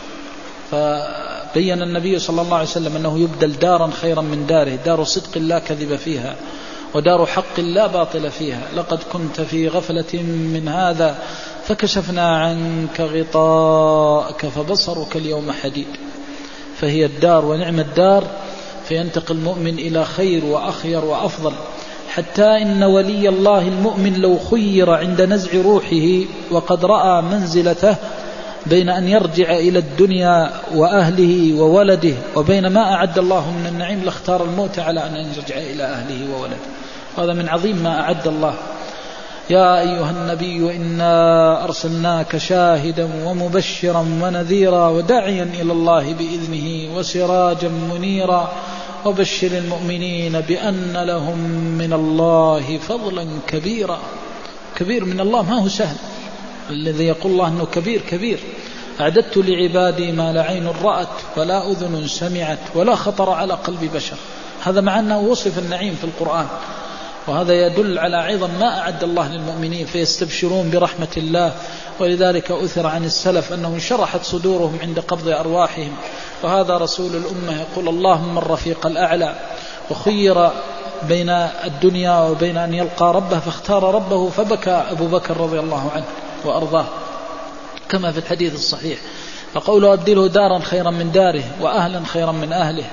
فبين النبي صلى الله عليه وسلم أنه يبدل دارا خيرا من داره، دار صدق لا كذب فيها ودار حق لا باطل فيها. لقد كنت في غفلة من هذا فكشفنا عنك غطاءك فبصرك اليوم حديد. فهي الدار ونعم الدار فينتقل المؤمن إلى خير وأخير وأفضل، حتى إن ولي الله المؤمن لو خير عند نزع روحه وقد رأى منزلته بين أن يرجع إلى الدنيا وأهله وولده وبين ما أعد الله من النعيم لاختار الموت على أن يرجع إلى أهله وولده. هذا من عظيم ما أعد الله. يا أيها النبي إنا أرسلناك شاهدا ومبشرا ونذيرا وداعيا إلى الله بإذنه وسراجا منيرا وبشر المؤمنين بأن لهم من الله فضلا كبيرا. كبير من الله ما هو سهل، الذي يقول الله أنه كبير كبير. أعددت لعبادي ما لا عين رأت ولا أذن سمعت ولا خطر على قلب بشر. هذا مع أنه وصف النعيم في القرآن، وهذا يدل على عظم ما أعد الله للمؤمنين فيستبشرون برحمة الله. ولذلك أثر عن السلف أنهم شرحت صدورهم عند قبض أرواحهم، وهذا رسول الأمة يقول اللهم الرفيق الأعلى، وخير بين الدنيا وبين أن يلقى ربه فاختار ربه فبكى أبو بكر رضي الله عنه وأرضاه كما في الحديث الصحيح. فقوله أبدله دارا خيرا من داره وأهلا خيرا من أهله،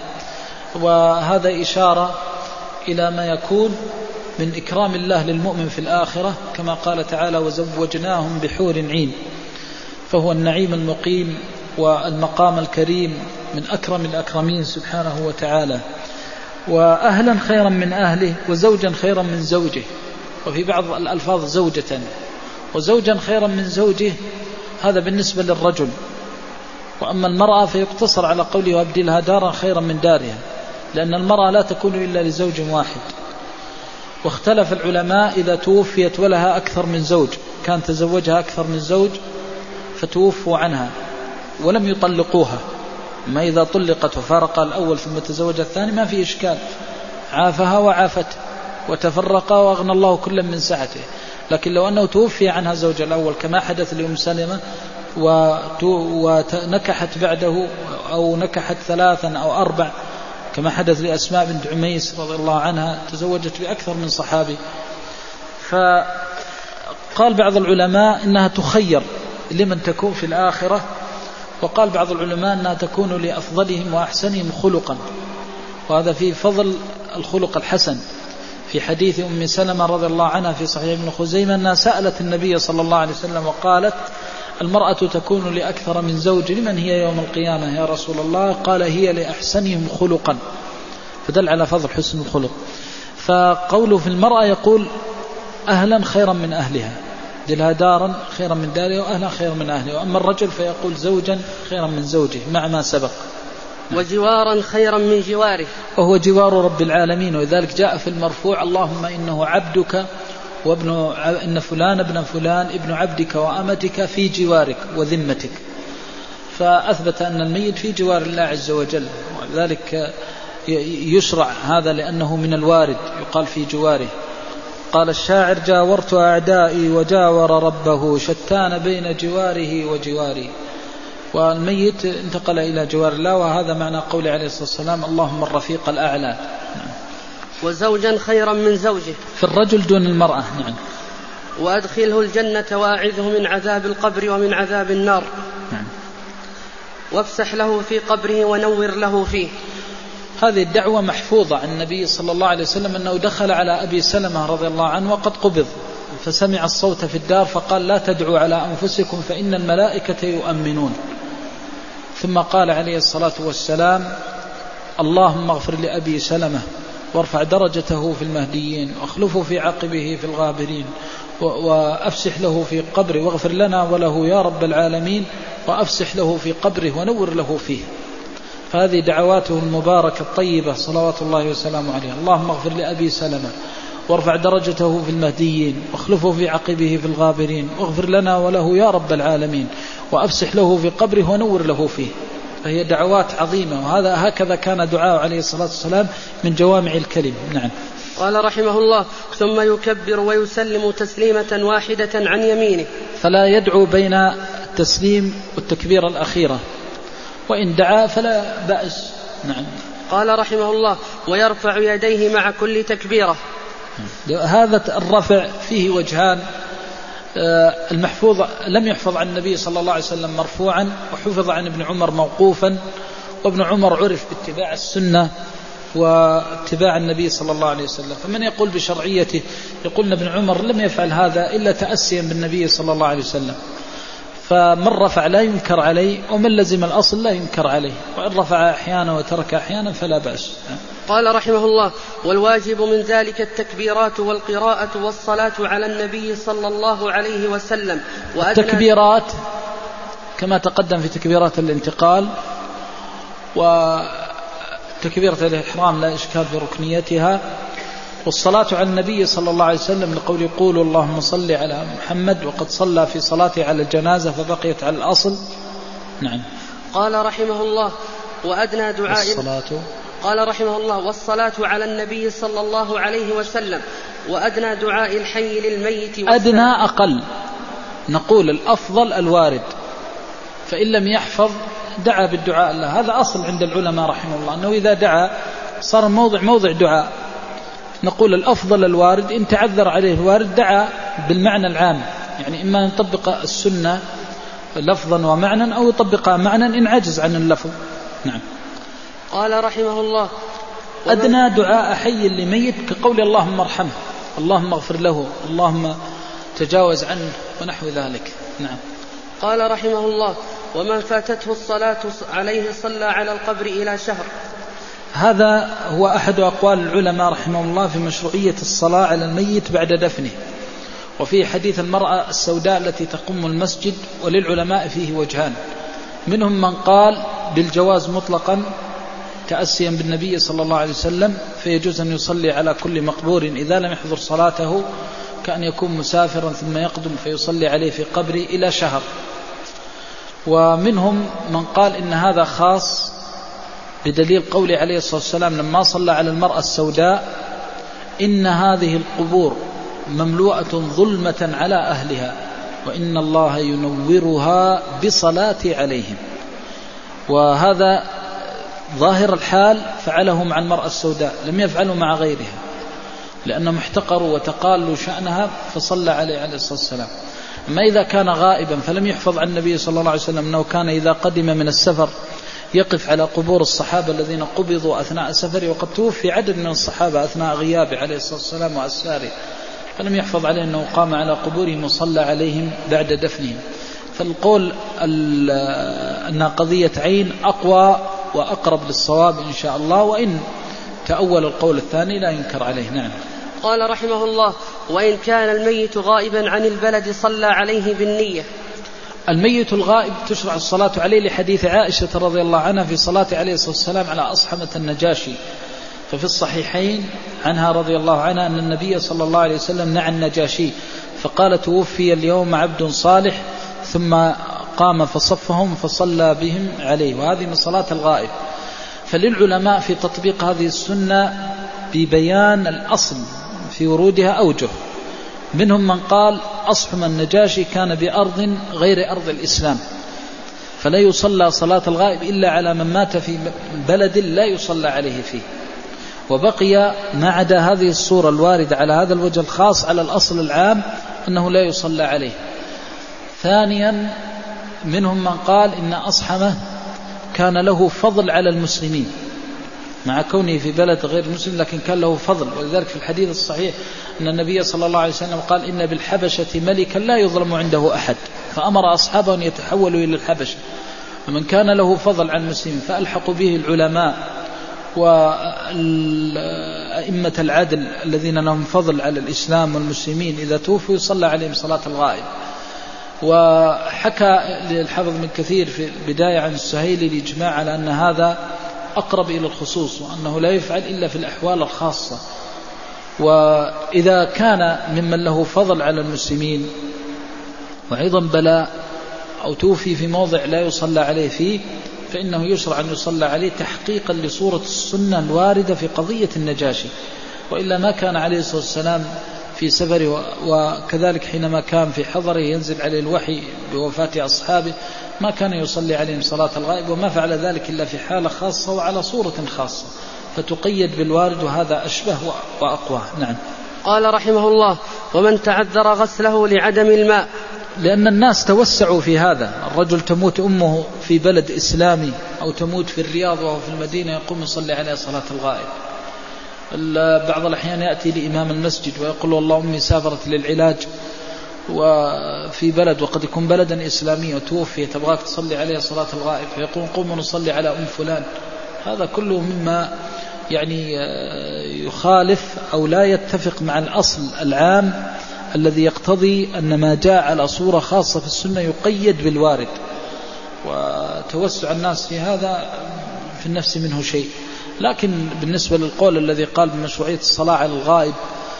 وهذا إشارة إلى ما يكون من إكرام الله للمؤمن في الآخرة، كما قال تعالى وزوجناهم بحور عين، فهو النعيم المقيم والمقام الكريم من أكرم الأكرمين سبحانه وتعالى. وأهلا خيرا من أهله وزوجا خيرا من زوجه، وفي بعض الألفاظ زوجة وزوجا خيرا من زوجه، هذا بالنسبة للرجل. وأما المرأة فيقتصر على قوله وأبدلها دارا خيرا من دارها، لأن المرأة لا تكون إلا لزوج واحد. واختلف العلماء إذا توفيت ولها أكثر من زوج، كان تزوجها أكثر من زوج فتوفوا عنها ولم يطلقوها، ما إذا طلقت وفارق الأول ثم تزوج الثاني ما في إشكال، عافها وعافته وتفرقا وأغنى الله كلا من سعته. لكن لو أنه توفي عنها زوج الأول كما حدث لأم سلمة ونكحت بعده أو نكحت 3 أو 4 كما حدث لأسماء بنت عميس رضي الله عنها، تزوجت بأكثر من صحابي. فقال بعض العلماء إنها تخير لمن تكون في الآخرة، وقال بعض العلماء أنها تكون لأفضلهم وأحسنهم خلقا، وهذا في فضل الخلق الحسن. في حديث أم سلمة رضي الله عنها في صحيح ابن خزيمة أنها سألت النبي صلى الله عليه وسلم وقالت المرأة تكون لأكثر من زوج، لمن هي يوم القيامة يا رسول الله؟ قال هي لأحسنهم خلقا، فدل على فضل حسن الخلق. فقوله في المرأة يقول أهلا خيرا من أهلها، دلها دارا خيرا من داره وأهلا خيرا من أهله. وأما الرجل فيقول زوجا خيرا من زوجه مع ما سبق. وجوارا خيرا من جواره، وهو جوار رب العالمين. ولذلك جاء في المرفوع اللهم إنه عبدك إن فلان ابن فلان ابن عبدك وأمتك في جوارك وذمتك، فأثبت أن الميت في جوار الله عز وجل. ولذلك يشرع هذا لأنه من الوارد، يقال في جواره. قال الشاعر جاورت أعدائي وجاور ربه، شتان بين جواره وجواري. والميت انتقل إلى جوار الله، وهذا معنى قول عليه الصلاة والسلام اللهم الرفيق الأعلى. وزوجا خيرا من زوجه، في الرجل دون المرأة. نعم. وأدخله الجنة وأعذه من عذاب القبر ومن عذاب النار. نعم. وافسح له في قبره ونور له فيه. هذه الدعوة محفوظة عن النبي صلى الله عليه وسلم أنه دخل على أبي سلمة رضي الله عنه وقد قبض، فسمع الصوت في الدار فقال لا تدعوا على أنفسكم فإن الملائكة يؤمنون. ثم قال عليه الصلاة والسلام اللهم اغفر لأبي سلمة وارفع درجته في المهديين واخلفه في عقبه في الغابرين وأفسح له في قبره واغفر لنا وله يا رب العالمين وأفسح له في قبره ونور له فيه. فهذه دعواته المباركة الطيبة صلوات الله وسلامه عليه. اللهم اغفر لأبي سلمة وارفع درجته في المهديين واخلفه في عقبه في الغابرين واغفر لنا وله يا رب العالمين وأفسح له في قبره ونور له فيه. فهي دعوات عظيمة، وهذا هكذا كان دعاء عليه الصلاة والسلام من جوامع الكلم. نعم. قال رحمه الله ثم يكبر ويسلم تسليمة واحدة عن يمينه، فلا يدعو بين التسليم والتكبير الأخيرة، وإن دعا فلا بأس. نعم. قال رحمه الله ويرفع يديه مع كل تكبيرة. هذا الرفع فيه وجهان. المحفوظ لم يحفظ عن النبي صلى الله عليه وسلم مرفوعا، وحفظ عن ابن عمر موقوفا، وابن عمر عرف باتباع السنة واتباع النبي صلى الله عليه وسلم. فمن يقول بشرعيته يقول ابن عمر لم يفعل هذا إلا تأسيا بالنبي صلى الله عليه وسلم، فمن رفع لا ينكر عليه، ومن لزم الأصل لا ينكر عليه، وإن رفع أحيانا وترك أحيانا فلا بأس. قال رحمه الله: والواجب من ذلك التكبيرات والقراءة والصلاة على النبي صلى الله عليه وسلم. التكبيرات كما تقدم في تكبيرات الانتقال، وتكبيرة الإحرام لا إشكال في ركنيتها، والصلاة على النبي صلى الله عليه وسلم لقول يقول اللهم صل على محمد، وقد صلى في صلاته على الجنازة فبقيت على الأصل. نعم. قال رحمه الله: وأدنى دعاء الصلاة. قال رحمه الله: والصلاة على النبي صلى الله عليه وسلم. وأدنى دعاء الحي للميت أدنى أقل، نقول الأفضل الوارد، فإن لم يحفظ دعا بالدعاء الله. هذا أصل عند العلماء رحمه الله، أنه إذا دعا صار موضع دعاء. نقول الأفضل الوارد، إن تعذر عليه الوارد دعا بالمعنى العام، يعني إما نطبق السنة لفظا ومعنى، أو يطبقها معنى إن عجز عن اللفظ. نعم. قال رحمه الله: أدنى دعاء حي لميت كقول اللهم ارحمه، اللهم اغفر له، اللهم تجاوز عنه، ونحو ذلك. نعم. قال رحمه الله: ومن فاتته الصلاة عليه صلى على القبر إلى شهر. هذا هو أحد أقوال العلماء رحمه الله في مشروعية الصلاة على الميت بعد دفنه، وفي حديث المرأة السوداء التي تقوم المسجد، وللعلماء فيه وجهان، منهم من قال بالجواز مطلقا تأسيا بالنبي صلى الله عليه وسلم، فيجوز أن يصلي على كل مقبور إذا لم يحضر صلاته، كأن يكون مسافرا ثم يقدم فيصلي عليه في قبره إلى شهر. ومنهم من قال إن هذا خاص بدليل قوله عليه الصلاة والسلام لما صلى على المرأة السوداء: إن هذه القبور مملوءة ظلمة على أهلها، وإن الله ينورها بصلاتي عليهم. وهذا ظاهر الحال فعله مع المرأة السوداء، لم يفعله مع غيرها، لأنهم احتقروا وتقالوا شأنها فصلى عليه الصلاة والسلام. أما إذا كان غائبا فلم يحفظ عن النبي صلى الله عليه وسلم أنه كان إذا قدم من السفر يقف على قبور الصحابة الذين قبضوا أثناء سفره، وقد توفي عدد من الصحابة أثناء غيابه عليه الصلاة والسلام وأسفاره، فلم يحفظ عليه أنه قام على قبورهم وصلى عليهم بعد دفنهم. فالقول أن قضية عين أقوى وأقرب للصواب إن شاء الله، وإن تأول القول الثاني لا ينكر عليه. نعم. قال رحمه الله: وإن كان الميت غائبا عن البلد صلى عليه بالنية. الميت الغائب تشرع الصلاة عليه لحديث عائشة رضي الله عنها في صلاة عليه الصلاة والسلام على أصحمة النجاشي، ففي الصحيحين عنها رضي الله عنها أن النبي صلى الله عليه وسلم نعى النجاشي فقال: توفي اليوم عبد صالح، ثم قام فصفهم فصلى بهم عليه. وهذه من صلاة الغائب. فللعلماء في تطبيق هذه السنة ببيان الأصل في ورودها أوجه، منهم من قال أصحم النجاشي كان بأرض غير أرض الإسلام، فلا يصلى صلاة الغائب إلا على من مات في بلد لا يصلى عليه فيه، وبقي ما عدا هذه الصورة الواردة على هذا الوجه الخاص على الأصل العام أنه لا يصلى عليه. ثانيا منهم من قال إن أصحمه كان له فضل على المسلمين مع كونه في بلد غير مسلم، لكن كان له فضل، ولذلك في الحديث الصحيح أن النبي صلى الله عليه وسلم قال: إن بالحبشة ملكا لا يظلم عنده أحد، فأمر أصحابه أن يتحولوا إلى الحبشة. ومن كان له فضل عن المسلمين فألحقوا به العلماء وأئمة العدل الذين لهم فضل على الإسلام والمسلمين، إذا توفوا يصلى عليهم صلاة الغائب. وحكى للحافظ ابن كثير في البداية عن السهيلي الإجماع على أن هذا أقرب إلى الخصوص، وأنه لا يفعل إلا في الأحوال الخاصة. وإذا كان ممن له فضل على المسلمين وأيضا بلاء أو توفي في موضع لا يصلى عليه فيه، فإنه يشرع أن يصلى عليه تحقيقا لصورة السنة الواردة في قضية النجاشي. وإلا ما كان عليه الصلاة والسلام في سفره، وكذلك حينما كان في حضره ينزل عليه الوحي بوفاة أصحابه ما كان يصلي عليهم صلاة الغائب، وما فعل ذلك إلا في حالة خاصة وعلى صورة خاصة، فتقيد بالوارد، وهذا أشبه وأقوى. نعم. قال رحمه الله: ومن تعذر غسله لعدم الماء لأن الناس توسعوا في هذا. الرجل تموت أمه في بلد إسلامي أو تموت في الرياض وهو في المدينة يقوم يصلي عليها صلاة الغائب. بعض الأحيان يأتي لإمام المسجد ويقول والله أمي سافرت للعلاج وفي بلد وقد يكون بلدا إسلامي وتوفي تبغاك تصلي عليها صلاة الغائب، فيقول قوموا نصلي على أم فلان. هذا كله مما يعني يخالف أو لا يتفق مع الأصل العام الذي يقتضي أن ما جاء على صورة خاصة في السنة يقيد بالوارد، وتوسع الناس في هذا في النفس منه شيء. لكن بالنسبة للقول الذي قال بمشروعية الصلاة على الغائب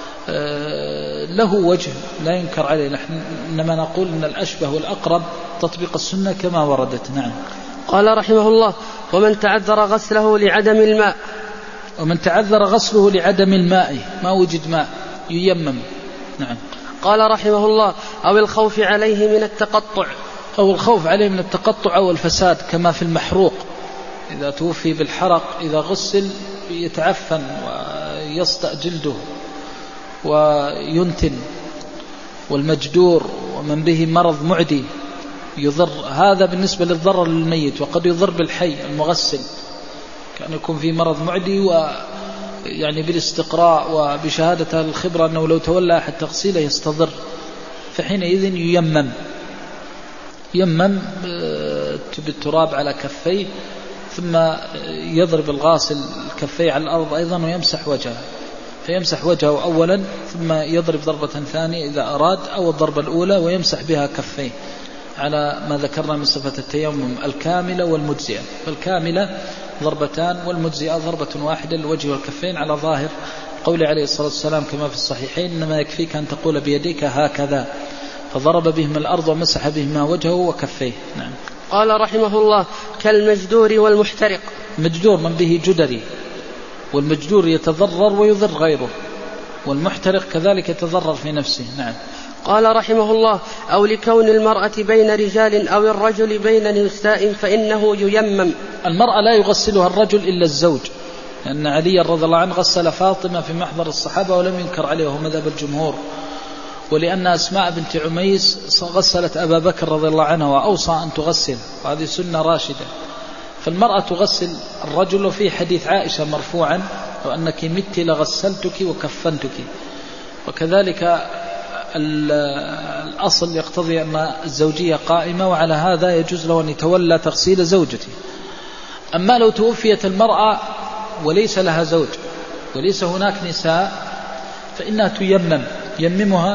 له وجه لا ينكر عليه، نحن إنما نقول أن الأشبه والأقرب تطبيق السنة كما وردت. نعم. قال رحمه الله: ومن تعذر غسله لعدم الماء. ومن تعذر غسله لعدم الماء، ما وجد ماء ييمم. نعم. قال رحمه الله: أو الخوف عليه من التقطع. أو الخوف عليه من التقطع أو الفساد، كما في المحروق إذا توفي بالحرق إذا غسل يتعفن ويصدأ جلده وينتن، والمجدور ومن به مرض معدي يضر. هذا بالنسبة للضرر للميت، وقد يضر بالحي المغسل، كان يكون في مرض معدي ويعني بالاستقراء وبشهادة أهل الخبرة أنه لو تولى أحد تغسيله يستضر، فحينئذ يمم بالتراب على كفيه، ثم يضرب الغاسل الكفيه على الأرض أيضا ويمسح وجهه، فيمسح وجهه أولا ثم يضرب ضربة ثانية إذا أراد، أو الضربة الأولى ويمسح بها كفيه على ما ذكرنا من صفة التيمم الكاملة والمجزئة. فالكاملة ضربتان والمجزئة ضربة واحدة للوجه والكفين، على ظاهر قول عليه الصلاة والسلام كما في الصحيحين: إنما يكفيك أن تقول بيديك هكذا، فضرب بهما الأرض ومسح بهما وجهه وكفيه. نعم. قال رحمه الله: كالمجدور والمحترق. مجدور من به جدري، والمجدور يتضرر ويضر غيره، والمحترق كذلك يتضرر في نفسه. نعم. قال رحمه الله: أو لكون المرأة بين رجال أو الرجل بين نساء فإنه ييمم. المرأة لا يغسلها الرجل إلا الزوج، لأن علي رضي الله عنه غسل فاطمة في محضر الصحابة ولم ينكر عليه، وهو مذهب الجمهور. ولأن أسماء بنت عميس غسلت أبا بكر رضي الله عنه وأوصى أن تغسل، وهذه سنة راشدة. فالمرأة تغسل الرجل. وفي حديث عائشة مرفوعا: لو أنك مت لغسلتك وكفنتك. وكذلك الأصل يقتضي أن الزوجية قائمة، وعلى هذا يجوز له أن يتولى تغسيل زوجته. أما لو توفيت المرأة وليس لها زوج وليس هناك نساء فإنها تيمم، يممها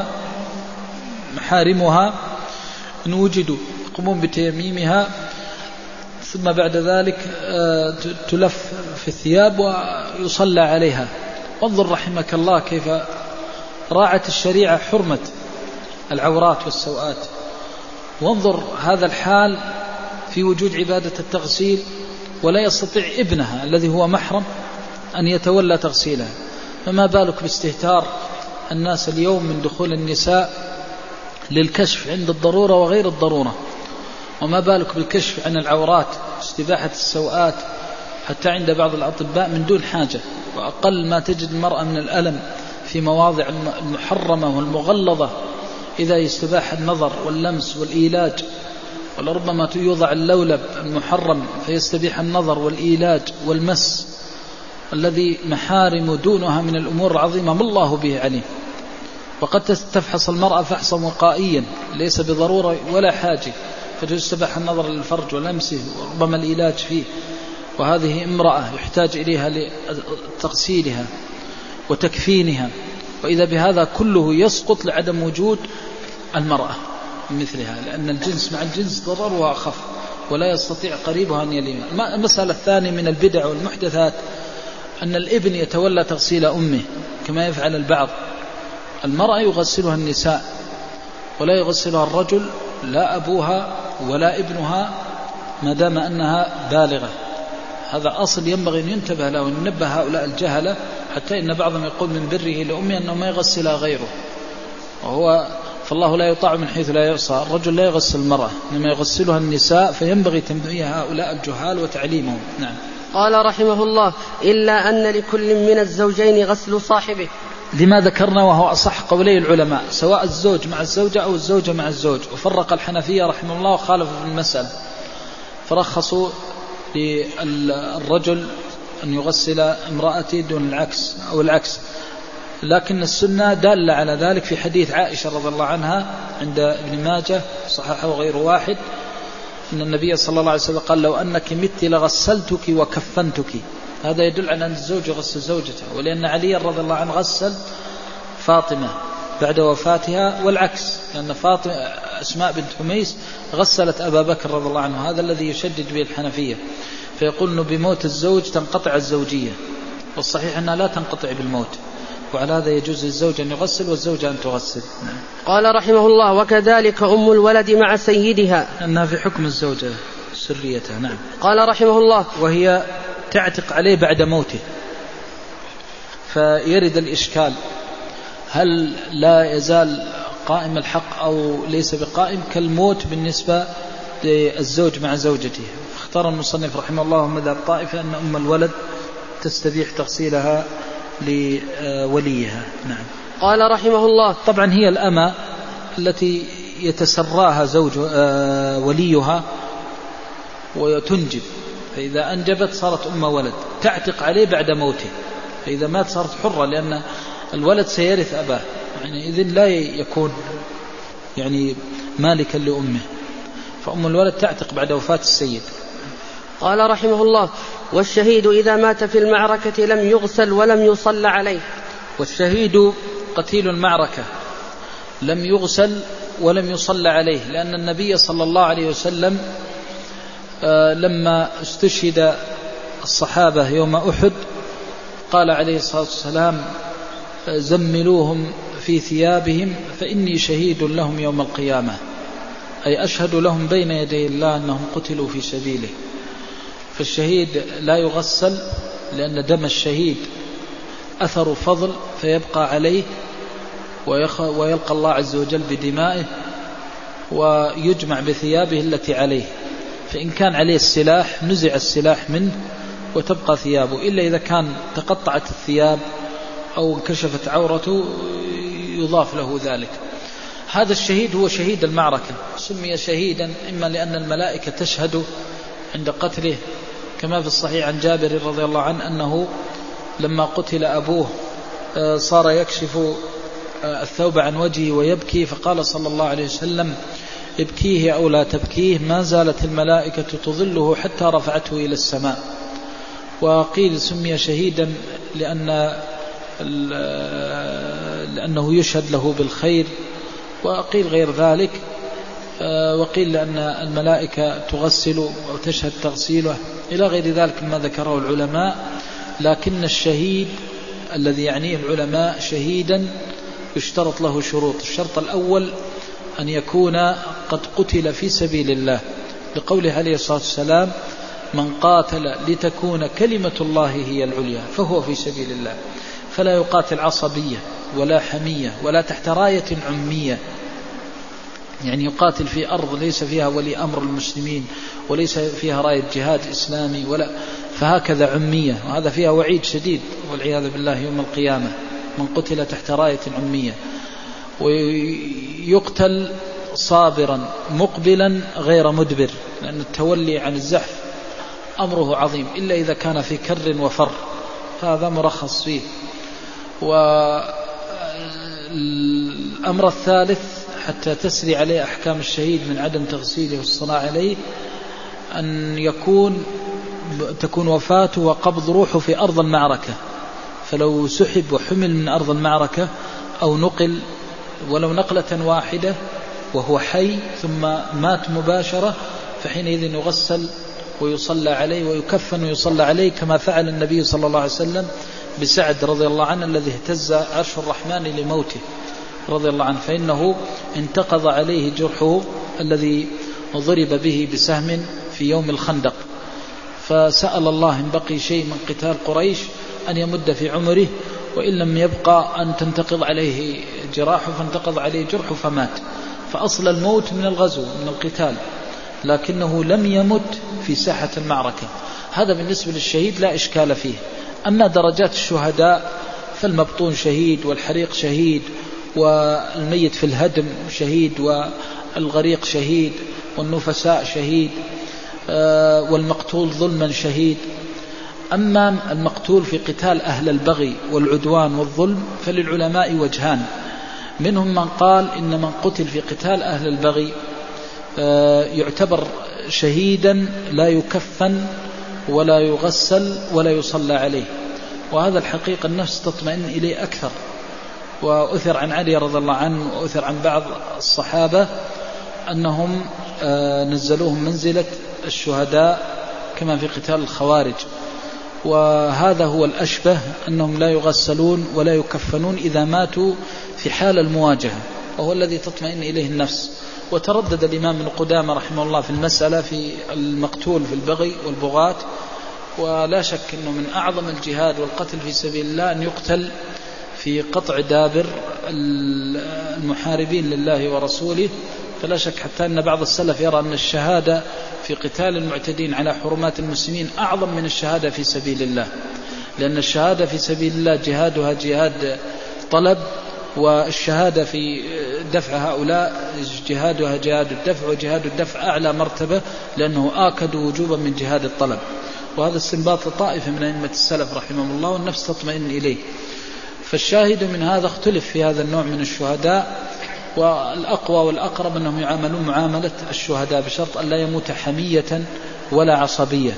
محارمها إن وجدوا يقومون بتيميمها، ثم بعد ذلك تلف في الثياب ويصلى عليها. وانظر رحمك الله كيف راعت الشريعة حرمة العورات والسوءات. وانظر هذا الحال في وجود عبادة التغسيل، ولا يستطيع ابنها الذي هو محرم أن يتولى تغسيلها، فما بالك باستهتار الناس اليوم من دخول النساء للكشف عند الضرورة وغير الضرورة، وما بالك بالكشف عن العورات، استباحة السوءات حتى عند بعض الأطباء من دون حاجة. وأقل ما تجد المرأة من الألم في مواضع المحرمة والمغلظة إذا يستباح النظر واللمس والإيلاج، ولربما يوضع اللولب المحرم فيستبيح النظر والإيلاج والمس الذي محارم دونها من الأمور العظيمة ما الله به عليم. وقد تفحص المرأة فحصا وقائيا ليس بضرورة ولا حاجة، فتستباح النظر للفرج ولمسه وربما الإيلاج فيه، وهذه امرأة يحتاج إليها لتغسيلها وتكفينها، وإذا بهذا كله يسقط لعدم وجود المرأة مثلها، لأن الجنس مع الجنس ضررها أخف ولا يستطيع قريبها أن يليم. المسألة الثانية من البدع والمحدثات أن الابن يتولى تغسيل أمه كما يفعل البعض. المرأة يغسلها النساء ولا يغسلها الرجل، لا أبوها ولا ابنها ما دام أنها بالغة. هذا أصل ينبغي أن ينتبه له وننبه هؤلاء الجهلة، حتى إن بعضهم يقول من بره لأمه أنه ما يغسلها غيره، فالله لا يطاع من حيث لا يعصى. الرجل لا يغسل المرأة إنما يغسلها النساء، فينبغي تنبيه هؤلاء الجهال وتعليمهم. نعم. قال رحمه الله: إلا أن لكل من الزوجين غسل صاحبه. لما ذكرنا وهو أصح قولي العلماء، سواء الزوج مع الزوجة أو الزوجة مع الزوج. وفرق الحنفية رحمه الله وخالفوا في المسألة، فرخصوا للرجل أن يغسل امرأته دون العكس أو العكس، لكن السنة دالة على ذلك في حديث عائشة رضي الله عنها عند ابن ماجه صححه غير واحد، أن النبي صلى الله عليه وسلم قال: لو أنك مت لغسلتك وكفنتك. هذا يدل على أن الزوج يغسل زوجته، ولأن علي رضي الله عنه غسل فاطمة بعد وفاتها، والعكس، لأن فاطمة أسماء بنت حميس غسلت أبا بكر رضي الله عنه. هذا الذي يشدد به الحنفية، فيقول أنه بموت الزوج تنقطع الزوجية، والصحيح أنها لا تنقطع بالموت، وعلى هذا يجوز للزوج أن يغسل والزوجة أن تغسل. قال رحمه الله: وكذلك أم الولد مع سيدها، أنها في حكم الزوجة سريتها. نعم. قال رحمه الله: وهي تعتق عليه بعد موته، فيرد الإشكال: هل لا يزال قائم الحق أو ليس بقائم كالموت بالنسبة للزوج مع زوجته؟ اختار المصنف رحمه الله مذهب الطائفة أن أم الولد تستبيح تغسيلها لوليها. نعم. قال رحمه الله: طبعا هي الأمة التي يتسراها زوج وليها وتنجب، فإذا أنجبت صارت أم ولد، تعتق عليه بعد موته، فإذا مات صارت حرة، لأن الولد سيرث أباه، يعني إذن لا يكون يعني مالكا لأمه، فأم الولد تعتق بعد وفاة السيد. قال رحمه الله: والشهيد إذا مات في المعركة لم يغسل ولم يصلى عليه. والشهيد قتيل المعركة لم يغسل ولم يصلى عليه، لأن النبي صلى الله عليه وسلم لما استشهد الصحابة يوم أحد قال عليه الصلاة والسلام: زملوهم في ثيابهم فإني شهيد لهم يوم القيامة، أي أشهد لهم بين يدي الله أنهم قتلوا في سبيله. فالشهيد لا يغسل، لأن دم الشهيد أثر فضل فيبقى عليه، ويلقى الله عز وجل بدمائه، ويجمع بثيابه التي عليه، فإن كان عليه السلاح نزع السلاح منه وتبقى ثيابه، إلا إذا كان تقطعت الثياب أو انكشفت عورته يضاف له ذلك. هذا الشهيد هو شهيد المعركة، سمي شهيدا إما لأن الملائكة تشهد عند قتله، كما في الصحيح عن جابر رضي الله عنه أنه لما قتل أبوه صار يكشف الثوب عن وجهه ويبكي، فقال صلى الله عليه وسلم: ابكيه أو لا تبكيه، ما زالت الملائكة تظله حتى رفعته إلى السماء. وقيل سمي شهيدا لأنه يشهد له بالخير، وقيل غير ذلك، وقيل لأن الملائكة تغسل أو تشهد تغسيله، إلى غير ذلك ما ذكره العلماء. لكن الشهيد الذي يعنيه العلماء شهيدا يشترط له شروط. الشرط الأول أن يكون قد قتل في سبيل الله، لقوله عليه الصلاة والسلام: من قاتل لتكون كلمة الله هي العليا فهو في سبيل الله. فلا يقاتل عصبية ولا حمية ولا تحت راية عمية، يعني يقاتل في أرض ليس فيها ولي أمر المسلمين وليس فيها راية جهاد إسلامي، ولا فهكذا عمية، وهذا فيها وعيد شديد والعياذ بالله يوم القيامة من قتل تحت راية عمية. ويقتل صابرا مقبلا غير مدبر، لأن التولي عن الزحف أمره عظيم، إلا إذا كان في كر وفر، هذا مرخص فيه. والأمر الثالث حتى تسري عليه أحكام الشهيد من عدم تغسيله والصلاة عليه أن تكون وفاته وقبض روحه في أرض المعركة، فلو سحب وحمل من أرض المعركة أو نقل ولو نقلة واحدة وهو حي ثم مات مباشرة، فحينئذ يغسل ويصلى عليه ويكفن ويصلى عليه، كما فعل النبي صلى الله عليه وسلم بسعد رضي الله عنه الذي اهتز عرش الرحمن لموته رضي الله عنه، فإنه انتقض عليه جرحه الذي ضرب به بسهم في يوم الخندق، فسأل الله إن بقي شيء من قتال قريش أن يمد في عمره، وإن لم يبقى أن تنتقض عليه جراحه، فانتقض عليه جرحه فمات. فأصل الموت من الغزو من القتال، لكنه لم يمت في ساحة المعركة. هذا بالنسبة للشهيد لا إشكال فيه. أما درجات الشهداء فالمبطون شهيد، والحريق شهيد، والميت في الهدم شهيد، والغريق شهيد، والنفساء شهيد، والمقتول ظلما شهيد. أما المقتول في قتال أهل البغي والعدوان والظلم فللعلماء وجهان، منهم من قال إن من قتل في قتال أهل البغي يعتبر شهيدا لا يكفن ولا يغسل ولا يصلى عليه، وهذا الحقيقة النفس تطمئن إليه أكثر. وأثر عن علي رضي الله عنه وأثر عن بعض الصحابة أنهم نزلوهم منزلة الشهداء كما في قتال الخوارج، وهذا هو الأشبه، أنهم لا يغسلون ولا يكفنون إذا ماتوا في حال المواجهة، وهو الذي تطمئن إليه النفس. وتردد الإمام ابن قدامة رحمه الله في المسألة في المقتول في البغي والبغاة، ولا شك أنه من أعظم الجهاد والقتل في سبيل الله أن يقتل في قطع دابر المحاربين لله ورسوله. فلا شك حتى أن بعض السلف يرى أن الشهادة في قتال المعتدين على حرمات المسلمين أعظم من الشهادة في سبيل الله، لأن الشهادة في سبيل الله جهادها جهاد طلب، والشهادة في دفع هؤلاء جهادها جهاد الدفع، وجهاد الدفع أعلى مرتبة لأنه آكد وجوبا من جهاد الطلب. وهذا استنباط طائفة من أئمة السلف رحمهم الله، والنفس تطمئن إليه. فالشاهد من هذا اختلف في هذا النوع من الشهداء، والأقوى والأقرب أنهم يعاملون معاملة الشهداء بشرط أن لا يموت حمية ولا عصبية،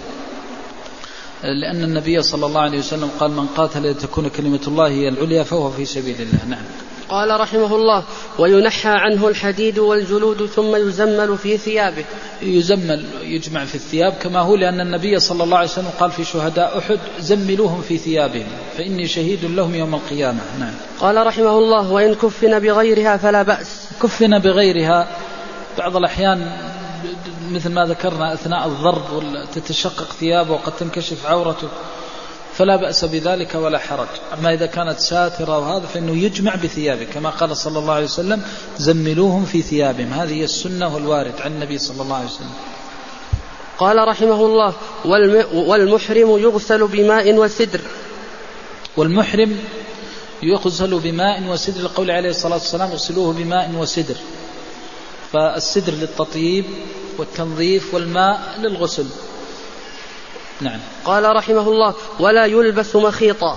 لأن النبي صلى الله عليه وسلم قال: من قاتل لتكون كلمة الله هي العليا فهو في سبيل الله. نعم. قال رحمه الله: وينحى عنه الحديد والجلود ثم يزمل في ثيابه. يزمل يجمع في الثياب كما هو، لأن النبي صلى الله عليه وسلم قال في شهداء أحد: زملوهم في ثيابهم فإني شهيد لهم يوم القيامة. نعم. قال رحمه الله: وإن كفن بغيرها فلا بأس. كفن بغيرها بعض الأحيان مثل ما ذكرنا أثناء الضرب تتشقق ثيابه وقد تنكشف عورته، فلا بأس بذلك ولا حرج. أما إذا كانت ساترة وهذا فإنه يجمع بثيابه كما قال صلى الله عليه وسلم: زملوهم في ثيابهم. هذه هي السنة والوارد عن النبي صلى الله عليه وسلم. قال رحمه الله: والمحرم يغسل بماء وسدر. والمحرم يغسل بماء وسدر، لقول عليه الصلاة والسلام: اغسلوه بماء وسدر. فالسدر للتطيب والتنظيف، والماء للغسل. نعم. قال رحمه الله: ولا يلبس مخيطا.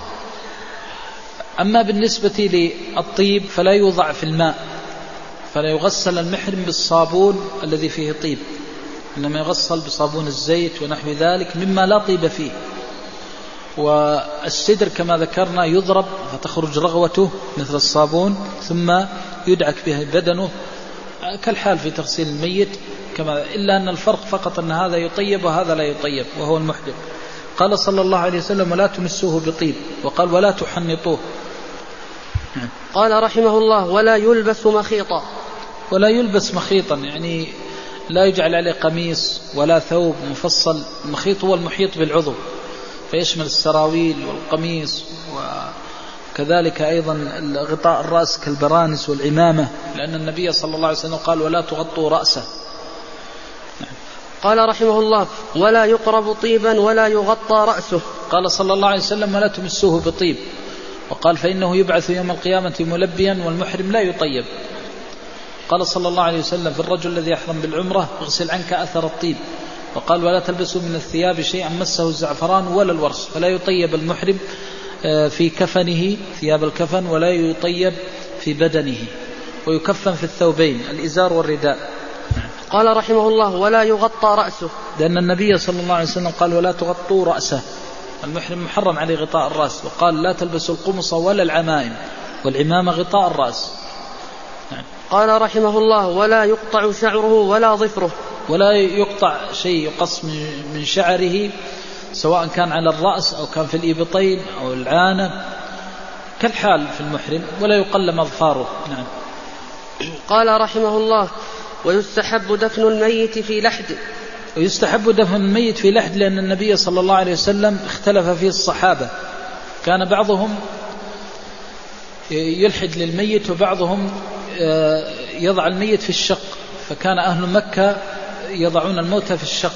أما بالنسبة للطيب فلا يوضع في الماء، فلا يغسل المحرم بالصابون الذي فيه طيب، إنما يغسل بصابون الزيت ونحو ذلك مما لا طيب فيه. والسدر كما ذكرنا يضرب فتخرج رغوته مثل الصابون، ثم يدعك به بدنه كالحال في تغسيل الميت كما، إلا أن الفرق فقط أن هذا يطيب وهذا لا يطيب وهو المحدث. قال صلى الله عليه وسلم: ولا تمسوه بطيب، وقال: ولا تحنطوه. قال رحمه الله: ولا يلبس مخيطا. ولا يلبس مخيطا يعني لا يجعل عليه قميص ولا ثوب مفصل. المخيط هو المحيط بالعضو، فيشمل السراويل والقميص، وكذلك أيضا غطاء الرأس كالبرانس والعمامة، لأن النبي صلى الله عليه وسلم قال: ولا تغطوا رأسه. قال رحمه الله: ولا يقرب طيبا ولا يغطى رأسه. قال صلى الله عليه وسلم: ولا تمسوه بطيب، وقال: فإنه يبعث يوم القيامة ملبيا والمحرم لا يطيب. قال صلى الله عليه وسلم في الرجل الذي يحرم بالعمرة: اغسل عنك أثر الطيب. وقال: ولا تلبسوا من الثياب شيئا مسه الزعفران ولا الورس. فلا يطيب المحرم في كفنه ثياب الكفن، ولا يطيب في بدنه، ويكفن في الثوبين الإزار والرداء. قال رحمه الله: ولا يغطى رأسه، لأن النبي صلى الله عليه وسلم قال: ولا تغطوا رأسه. المحرم محرم عليه غطاء الرأس، وقال: لا تلبسوا القمص ولا العمائم، والعمامة غطاء الرأس. قال رحمه الله: ولا يقطع شعره ولا ظفره. ولا يقطع شيء يقص من شعره، سواء كان على الرأس أو كان في الإبطين أو العانة كالحال في المحرم، ولا يقلم أظفاره. نعم. قال رحمه الله: ويستحب دفن الميت في لحد. ويستحب دفن الميت في لحد، لأن النبي صلى الله عليه وسلم اختلف فيه الصحابة، كان بعضهم يلحد للميت وبعضهم يضع الميت في الشق، فكان أهل مكة يضعون الموتى في الشق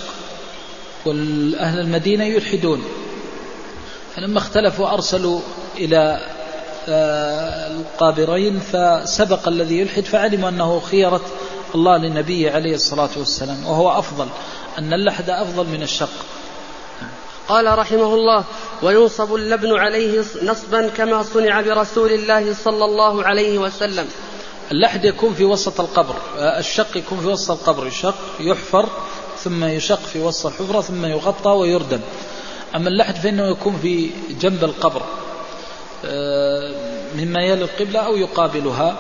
والأهل المدينة يلحدون. فلما اختلفوا أرسلوا إلى القابرين فسبق الذي يلحد فعلم أنه خيرة الله للنبي عليه الصلاة والسلام، وهو أفضل، أن اللحد أفضل من الشق. قال رحمه الله: وينصب اللبن عليه نصبا كما صنع برسول الله صلى الله عليه وسلم. اللحد يكون في وسط القبر، الشق يكون في وسط القبر، يشق يحفر ثم يشق في وسط الحفرة ثم يغطى ويردم. أما اللحد فإنه يكون في جنب القبر مما يلي القبلة أو يقابلها،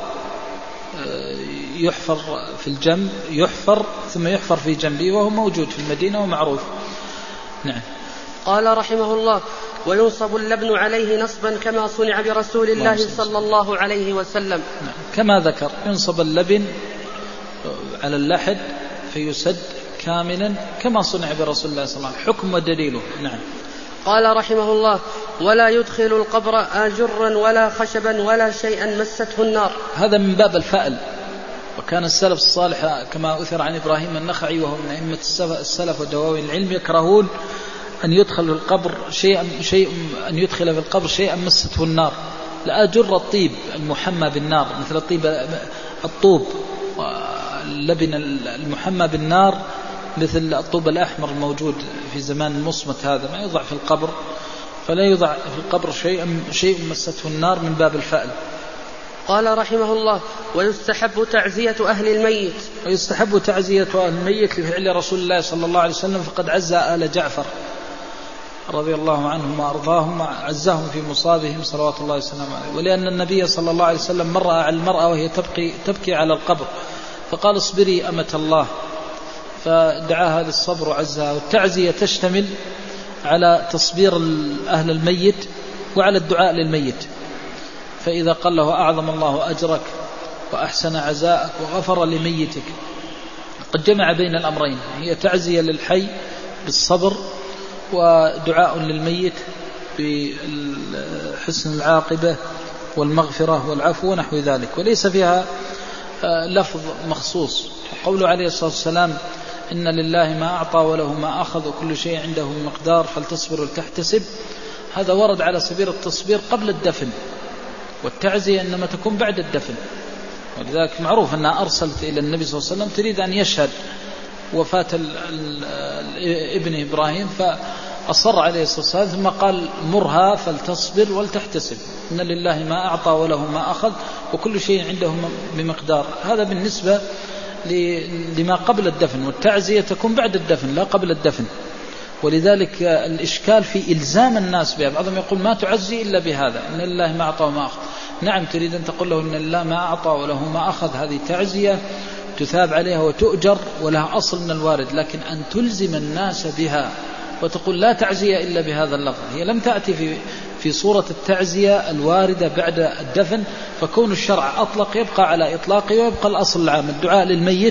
يحفر في الجنب، يحفر ثم يحفر في جنبه، وهو موجود في المدينة ومعروف. نعم. قال رحمه الله: وينصب اللبن عليه نصبا كما صنع برسول الله صلى الله عليه وسلم. نعم. كما ذكر ينصب اللبن على اللحد فيسد كاملا كما صنع برسول الله صلى الله عليه وسلم. حكم ودليله. نعم. قال رحمه الله: ولا يدخل القبر آجرا ولا خشبا ولا شيئا مسته النار. هذا من باب الفأل، وكان السلف الصالح كما أثر عن إبراهيم النخعي وهو من أئمة السلف ودواوين العلم يكرهون أن يدخل في القبر أن يدخل في القبر شيئا مسته النار. لأجر الطيب المحمى بالنار، مثل الطوب واللبن المحمى بالنار، مثل الطوب الأحمر الموجود في زمان المصمت، هذا ما يوضع في القبر، فلا يوضع في القبر شيء مسته النار من باب الفأل. قال رحمه الله: ويستحب تعزية أهل الميت. ويستحب تعزية أهل الميت لفعل رسول الله صلى الله عليه وسلم، فقد عزى آل جعفر رضي الله عنهم وأرضاهم، عزاهم في مصابهم صلوات الله وسلامه عليه. ولأن النبي صلى الله عليه وسلم مر على المرأة وهي تبكي على القبر، فقال: اصبري أمة الله، فدعاها للصبر وعزها. والتعزية تشتمل على تصبير أهل الميت وعلى الدعاء للميت، فإذا قال له: أعظم الله أجرك وأحسن عزاءك وغفر لميتك، قد جمع بين الأمرين، هي تعزية للحي بالصبر ودعاء للميت بحسن العاقبة والمغفرة والعفو ونحو ذلك، وليس فيها لفظ مخصوص. قوله عليه الصلاة والسلام: إن لله ما أعطى وله ما أخذ وكل شيء عنده بمقدار فلتصبر ولتحتسب، هذا ورد على سبيل التصبير قبل الدفن، والتعزية إنما تكون بعد الدفن. ولذلك معروف أنها أرسلت إلى النبي صلى الله عليه وسلم تريد أن يشهد وفاة ابن إبراهيم، فأصر عليه الصلاة والسلام ثم قال: مرها فلتصبر ولتحتسب، إن لله ما أعطى وله ما أخذ وكل شيء عنده بمقدار. هذا بالنسبة لما قبل الدفن، والتعزية تكون بعد الدفن لا قبل الدفن. ولذلك الإشكال في إلزام الناس بها، بعضهم يقول: ما تعزي إلا بهذا، إن لله ما أعطى وما أخذ. نعم، تريد أن تقول له إن لله ما أعطى وله ما أخذ، هذه تعزية تثاب عليها وتؤجر ولها أصل من الوارد، لكن أن تلزم الناس بها وتقول لا تعزية إلا بهذا اللفظ، هي لم تأتي في صورة التعزية الواردة بعد الدفن، فكون الشرع أطلق يبقى على إطلاقه، ويبقى الأصل العام الدعاء للميت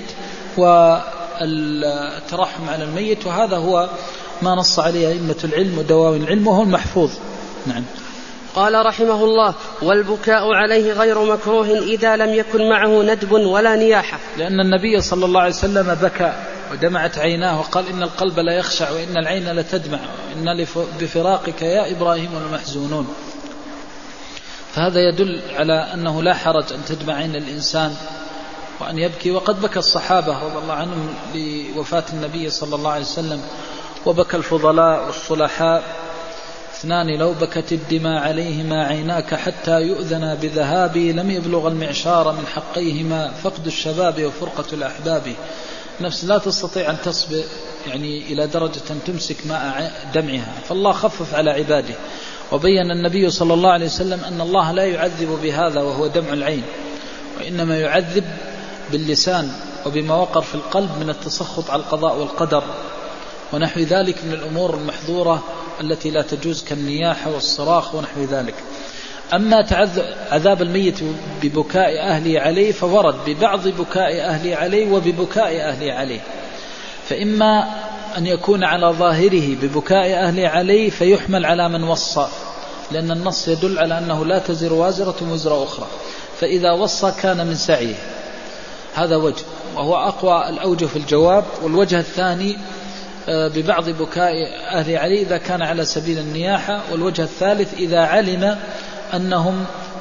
والترحم على الميت، وهذا هو ما نص عليه أئمة العلم ودواوين العلم، وهو المحفوظ. نعم. قال رحمه الله: والبكاء عليه غير مكروه إذا لم يكن معه ندب ولا نياحة. لأن النبي صلى الله عليه وسلم بكى ودمعت عيناه، وقال: إن القلب لا يخشع وإن العين لتدمع، إن بفراقك يا إبراهيم المحزونون. فهذا يدل على أنه لا حرج أن تدمع عين الإنسان وأن يبكي، وقد بكى الصحابة رضي الله عنهم لوفاة النبي صلى الله عليه وسلم، وبكى الفضلاء والصلحاء: اثنان لو بكت الدماء عليهما عيناك حتى يؤذنا بذهابي، لم يبلغ المعشار من حقيهما فقد الشباب وفرقة الأحباب. نفس لا تستطيع أن تصبر إلى درجة أن تمسك ماء دمعها، فالله خفف على عباده. وبين النبي صلى الله عليه وسلم أن الله لا يعذب بهذا وهو دمع العين، وإنما يعذب باللسان وبما وقر في القلب من التسخط على القضاء والقدر ونحو ذلك من الأمور المحظورة التي لا تجوز، كالنياحة والصراخ ونحو ذلك. أما عذاب الميت ببكاء أهله عليه فورد ببعض بكاء أهله عليه وببكاء أهله عليه، فإما أن يكون على ظاهره ببكاء أهله عليه فيحمل على من وصى، لأن النص يدل على أنه لا تزر وازرة وزر أخرى، فإذا وصى كان من سعيه. هذا وجه، وهو أقوى الأوجه في الجواب. والوجه الثاني ببعض بكاء أهل علي إذا كان على سبيل النياحة. والوجه الثالث إذا علم أنهم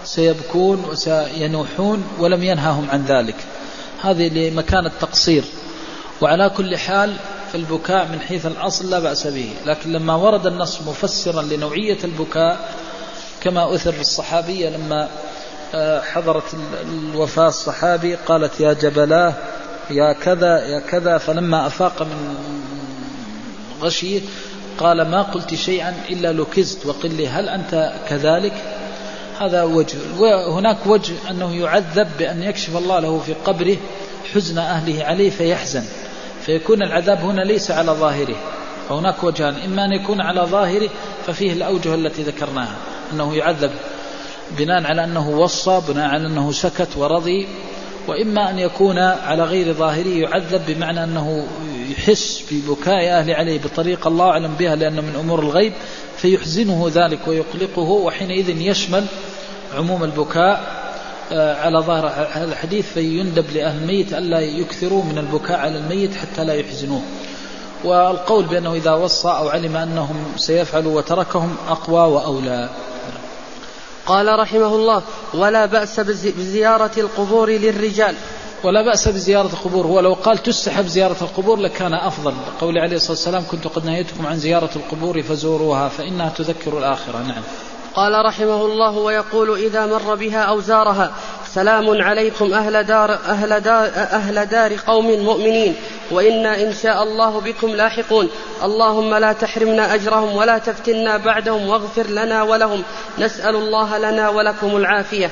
سيبكون وسينوحون ولم ينهاهم عن ذلك. هذه لمكان التقصير. وعلى كل حال فالبكاء من حيث الأصل لا بأس به، لكن لما ورد النص مفسرا لنوعية البكاء كما أثر الصحابية لما حضرت الوفاة الصحابي قالت يا جبلاه يا كذا يا كذا، فلما أفاق من غشيه قال ما قلت شيئا إلا لكزت وقل لي هل أنت كذلك. هذا وجه. وهناك وجه أنه يعذب بأن يكشف الله له في قبره حزن أهله عليه فيحزن، فيكون العذاب هنا ليس على ظاهره. فهناك وجهان، إما أن يكون على ظاهره ففيه الأوجه التي ذكرناها أنه يعذب بناء على أنه وصى، بناء على أنه سكت ورضي، وإما أن يكون على غير ظاهره يعذب بمعنى أنه يحس ببكاء أهل عليه بطريقة الله أعلم بها لأنه من أمور الغيب فيحزنه ذلك ويقلقه، وحينئذ يشمل عموم البكاء على ظاهر هذا الحديث، فيندب لأهل الميت ألا يكثروا من البكاء على الميت حتى لا يحزنوه. والقول بأنه إذا وصى أو علم أنهم سيفعلوا وتركهم أقوى وأولى. قال رحمه الله ولا بأس بزيارة القبور للرجال. ولا بأس بزيارة القبور، هو لو قال تستحب زيارة القبور لكان أفضل، قول عليه الصلاة والسلام كنت قد نهيتكم عن زيارة القبور فزوروها فإنها تذكر الآخرة. نعم. قال رحمه الله ويقول إذا مر بها أو زارها سلام عليكم أهل دار قوم مؤمنين وإنا إن شاء الله بكم لاحقون، اللهم لا تحرمنا أجرهم ولا تفتنا بعدهم واغفر لنا ولهم، نسأل الله لنا ولكم العافية.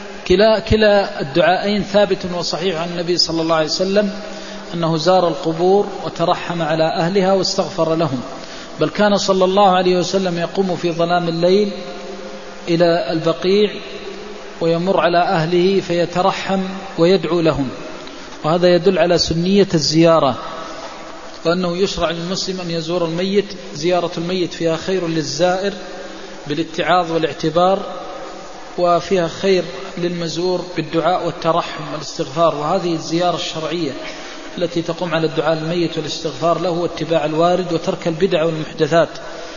كلا الدعاءين ثابت وصحيح عن النبي صلى الله عليه وسلم أنه زار القبور وترحم على أهلها واستغفر لهم، بل كان صلى الله عليه وسلم يقوم في ظلام الليل إلى البقيع ويمر على أهله فيترحم ويدعو لهم، وهذا يدل على سنية الزيارة، وأنه يشرع للمسلم أن يزور الميت. زيارة الميت فيها خير للزائر بالاتعاظ والاعتبار، وفيها خير للمزور بالدعاء والترحم والاستغفار، وهذه الزيارة الشرعية التي تقوم على الدعاء للميت والاستغفار له واتباع الوارد وترك البدع والمحدثات.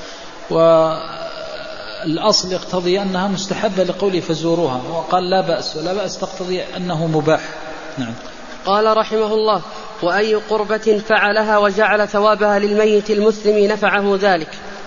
والأصل يقتضي أنها مستحبة لقوله فزوروها، وقال لا بأس، ولا بأس تقتضي أنه مباح. نعم. قال رحمه الله وأي قربة فعلها وجعل ثوابها للميت المسلم نفعه ذلك.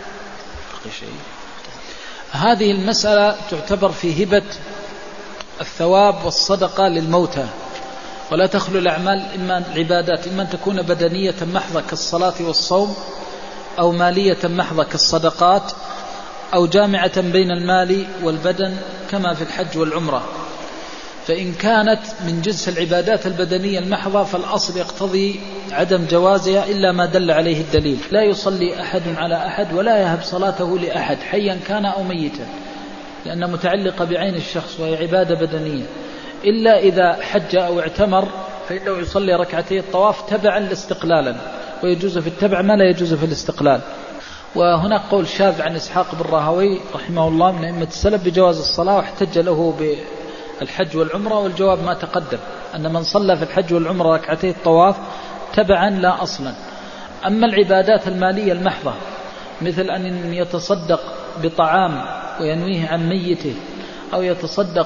هذه المسألة تعتبر في هبة الثواب والصدقة للموتى، ولا تخلو الأعمال إما العبادات إما أن تكون بدنية محضة كالصلاة والصوم، أو مالية محضة كالصدقات، أو جامعة بين المال والبدن كما في الحج والعمرة. فإن كانت من جنس العبادات البدنية المحضة فالأصل يقتضي عدم جوازها إلا ما دل عليه الدليل. لا يصلي أحد على أحد ولا يهب صلاته لأحد حيا كان أو ميتا، لأنها متعلقة بعين الشخص وهي عبادة بدنية، إلا إذا حج أو اعتمر فإنه يصلي ركعتي الطواف تبعا لاستقلالا، ويجوز في التبع ما لا يجوز في الاستقلال. وهناك قول شاذ عن إسحاق بن راهوي رحمه الله من أئمة السلف بجواز الصلاة، واحتج له بالحج والعمرة، والجواب ما تقدم أن من صلى في الحج والعمرة ركعتي الطواف تبعا لا أصلا. أما العبادات المالية المحضة مثل أن يتصدق بطعام وينويه عن ميته، أو يتصدق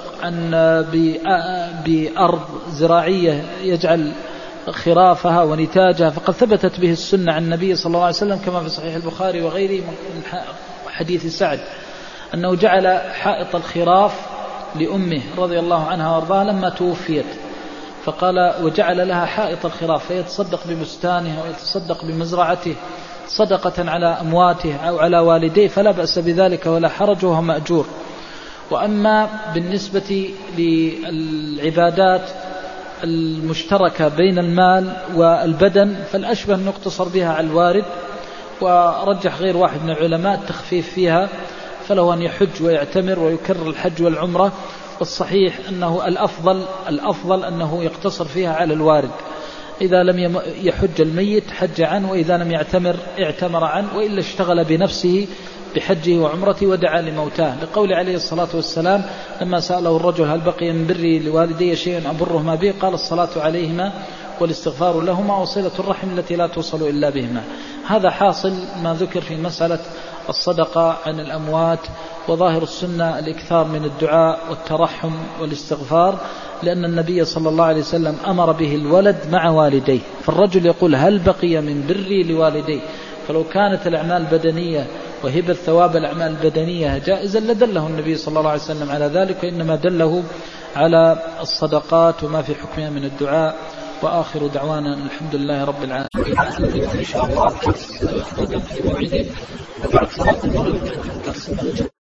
بأرض زراعية يجعل خرافها ونتاجها، فقد ثبتت به السنة عن النبي صلى الله عليه وسلم كما في صحيح البخاري وغيره من حديث سعد أنه جعل حائط الخراف لأمه رضي الله عنها وارضاها لما توفيت، فقال وجعل لها حائط الخراف فيتصدق ببستانه ويتصدق بمزرعته صدقة على أمواته أو على والديه، فلا بأس بذلك ولا حرج وهو مأجور. وأما بالنسبة للعبادات المشتركة بين المال والبدن فالأشبه أن يقتصر بها على الوارد، ورجح غير واحد من العلماء التخفيف فيها، فله أن يحج ويعتمر ويكرر الحج والعمرة، والصحيح أنه الأفضل أنه يقتصر فيها على الوارد، إذا لم يحج الميت حج عنه، وإذا لم يعتمر اعتمر عنه، وإلا اشتغل بنفسه بحجه وعمرته ودعا لموتاه، لقول عليه الصلاة والسلام لما سأله الرجل هل بقي من بري لوالدي شيء أبرهما به، قال الصلاة عليهما والاستغفار لهما وصلة الرحم التي لا توصل إلا بهما. هذا حاصل ما ذكر في مسألة الصدقة عن الأموات وظاهر السنة الإكثار من الدعاء والترحم والاستغفار، لأن النبي صلى الله عليه وسلم أمر به الولد مع والديه. فالرجل يقول هل بقي من بري لوالديه؟ فلو كانت الأعمال البدنية وهبة ثواب الأعمال البدنية جائزا لدله النبي صلى الله عليه وسلم على ذلك، وإنما دله على الصدقات وما في حكمها من الدعاء. وآخر دعوانا الحمد لله رب العالمين. إن شاء الله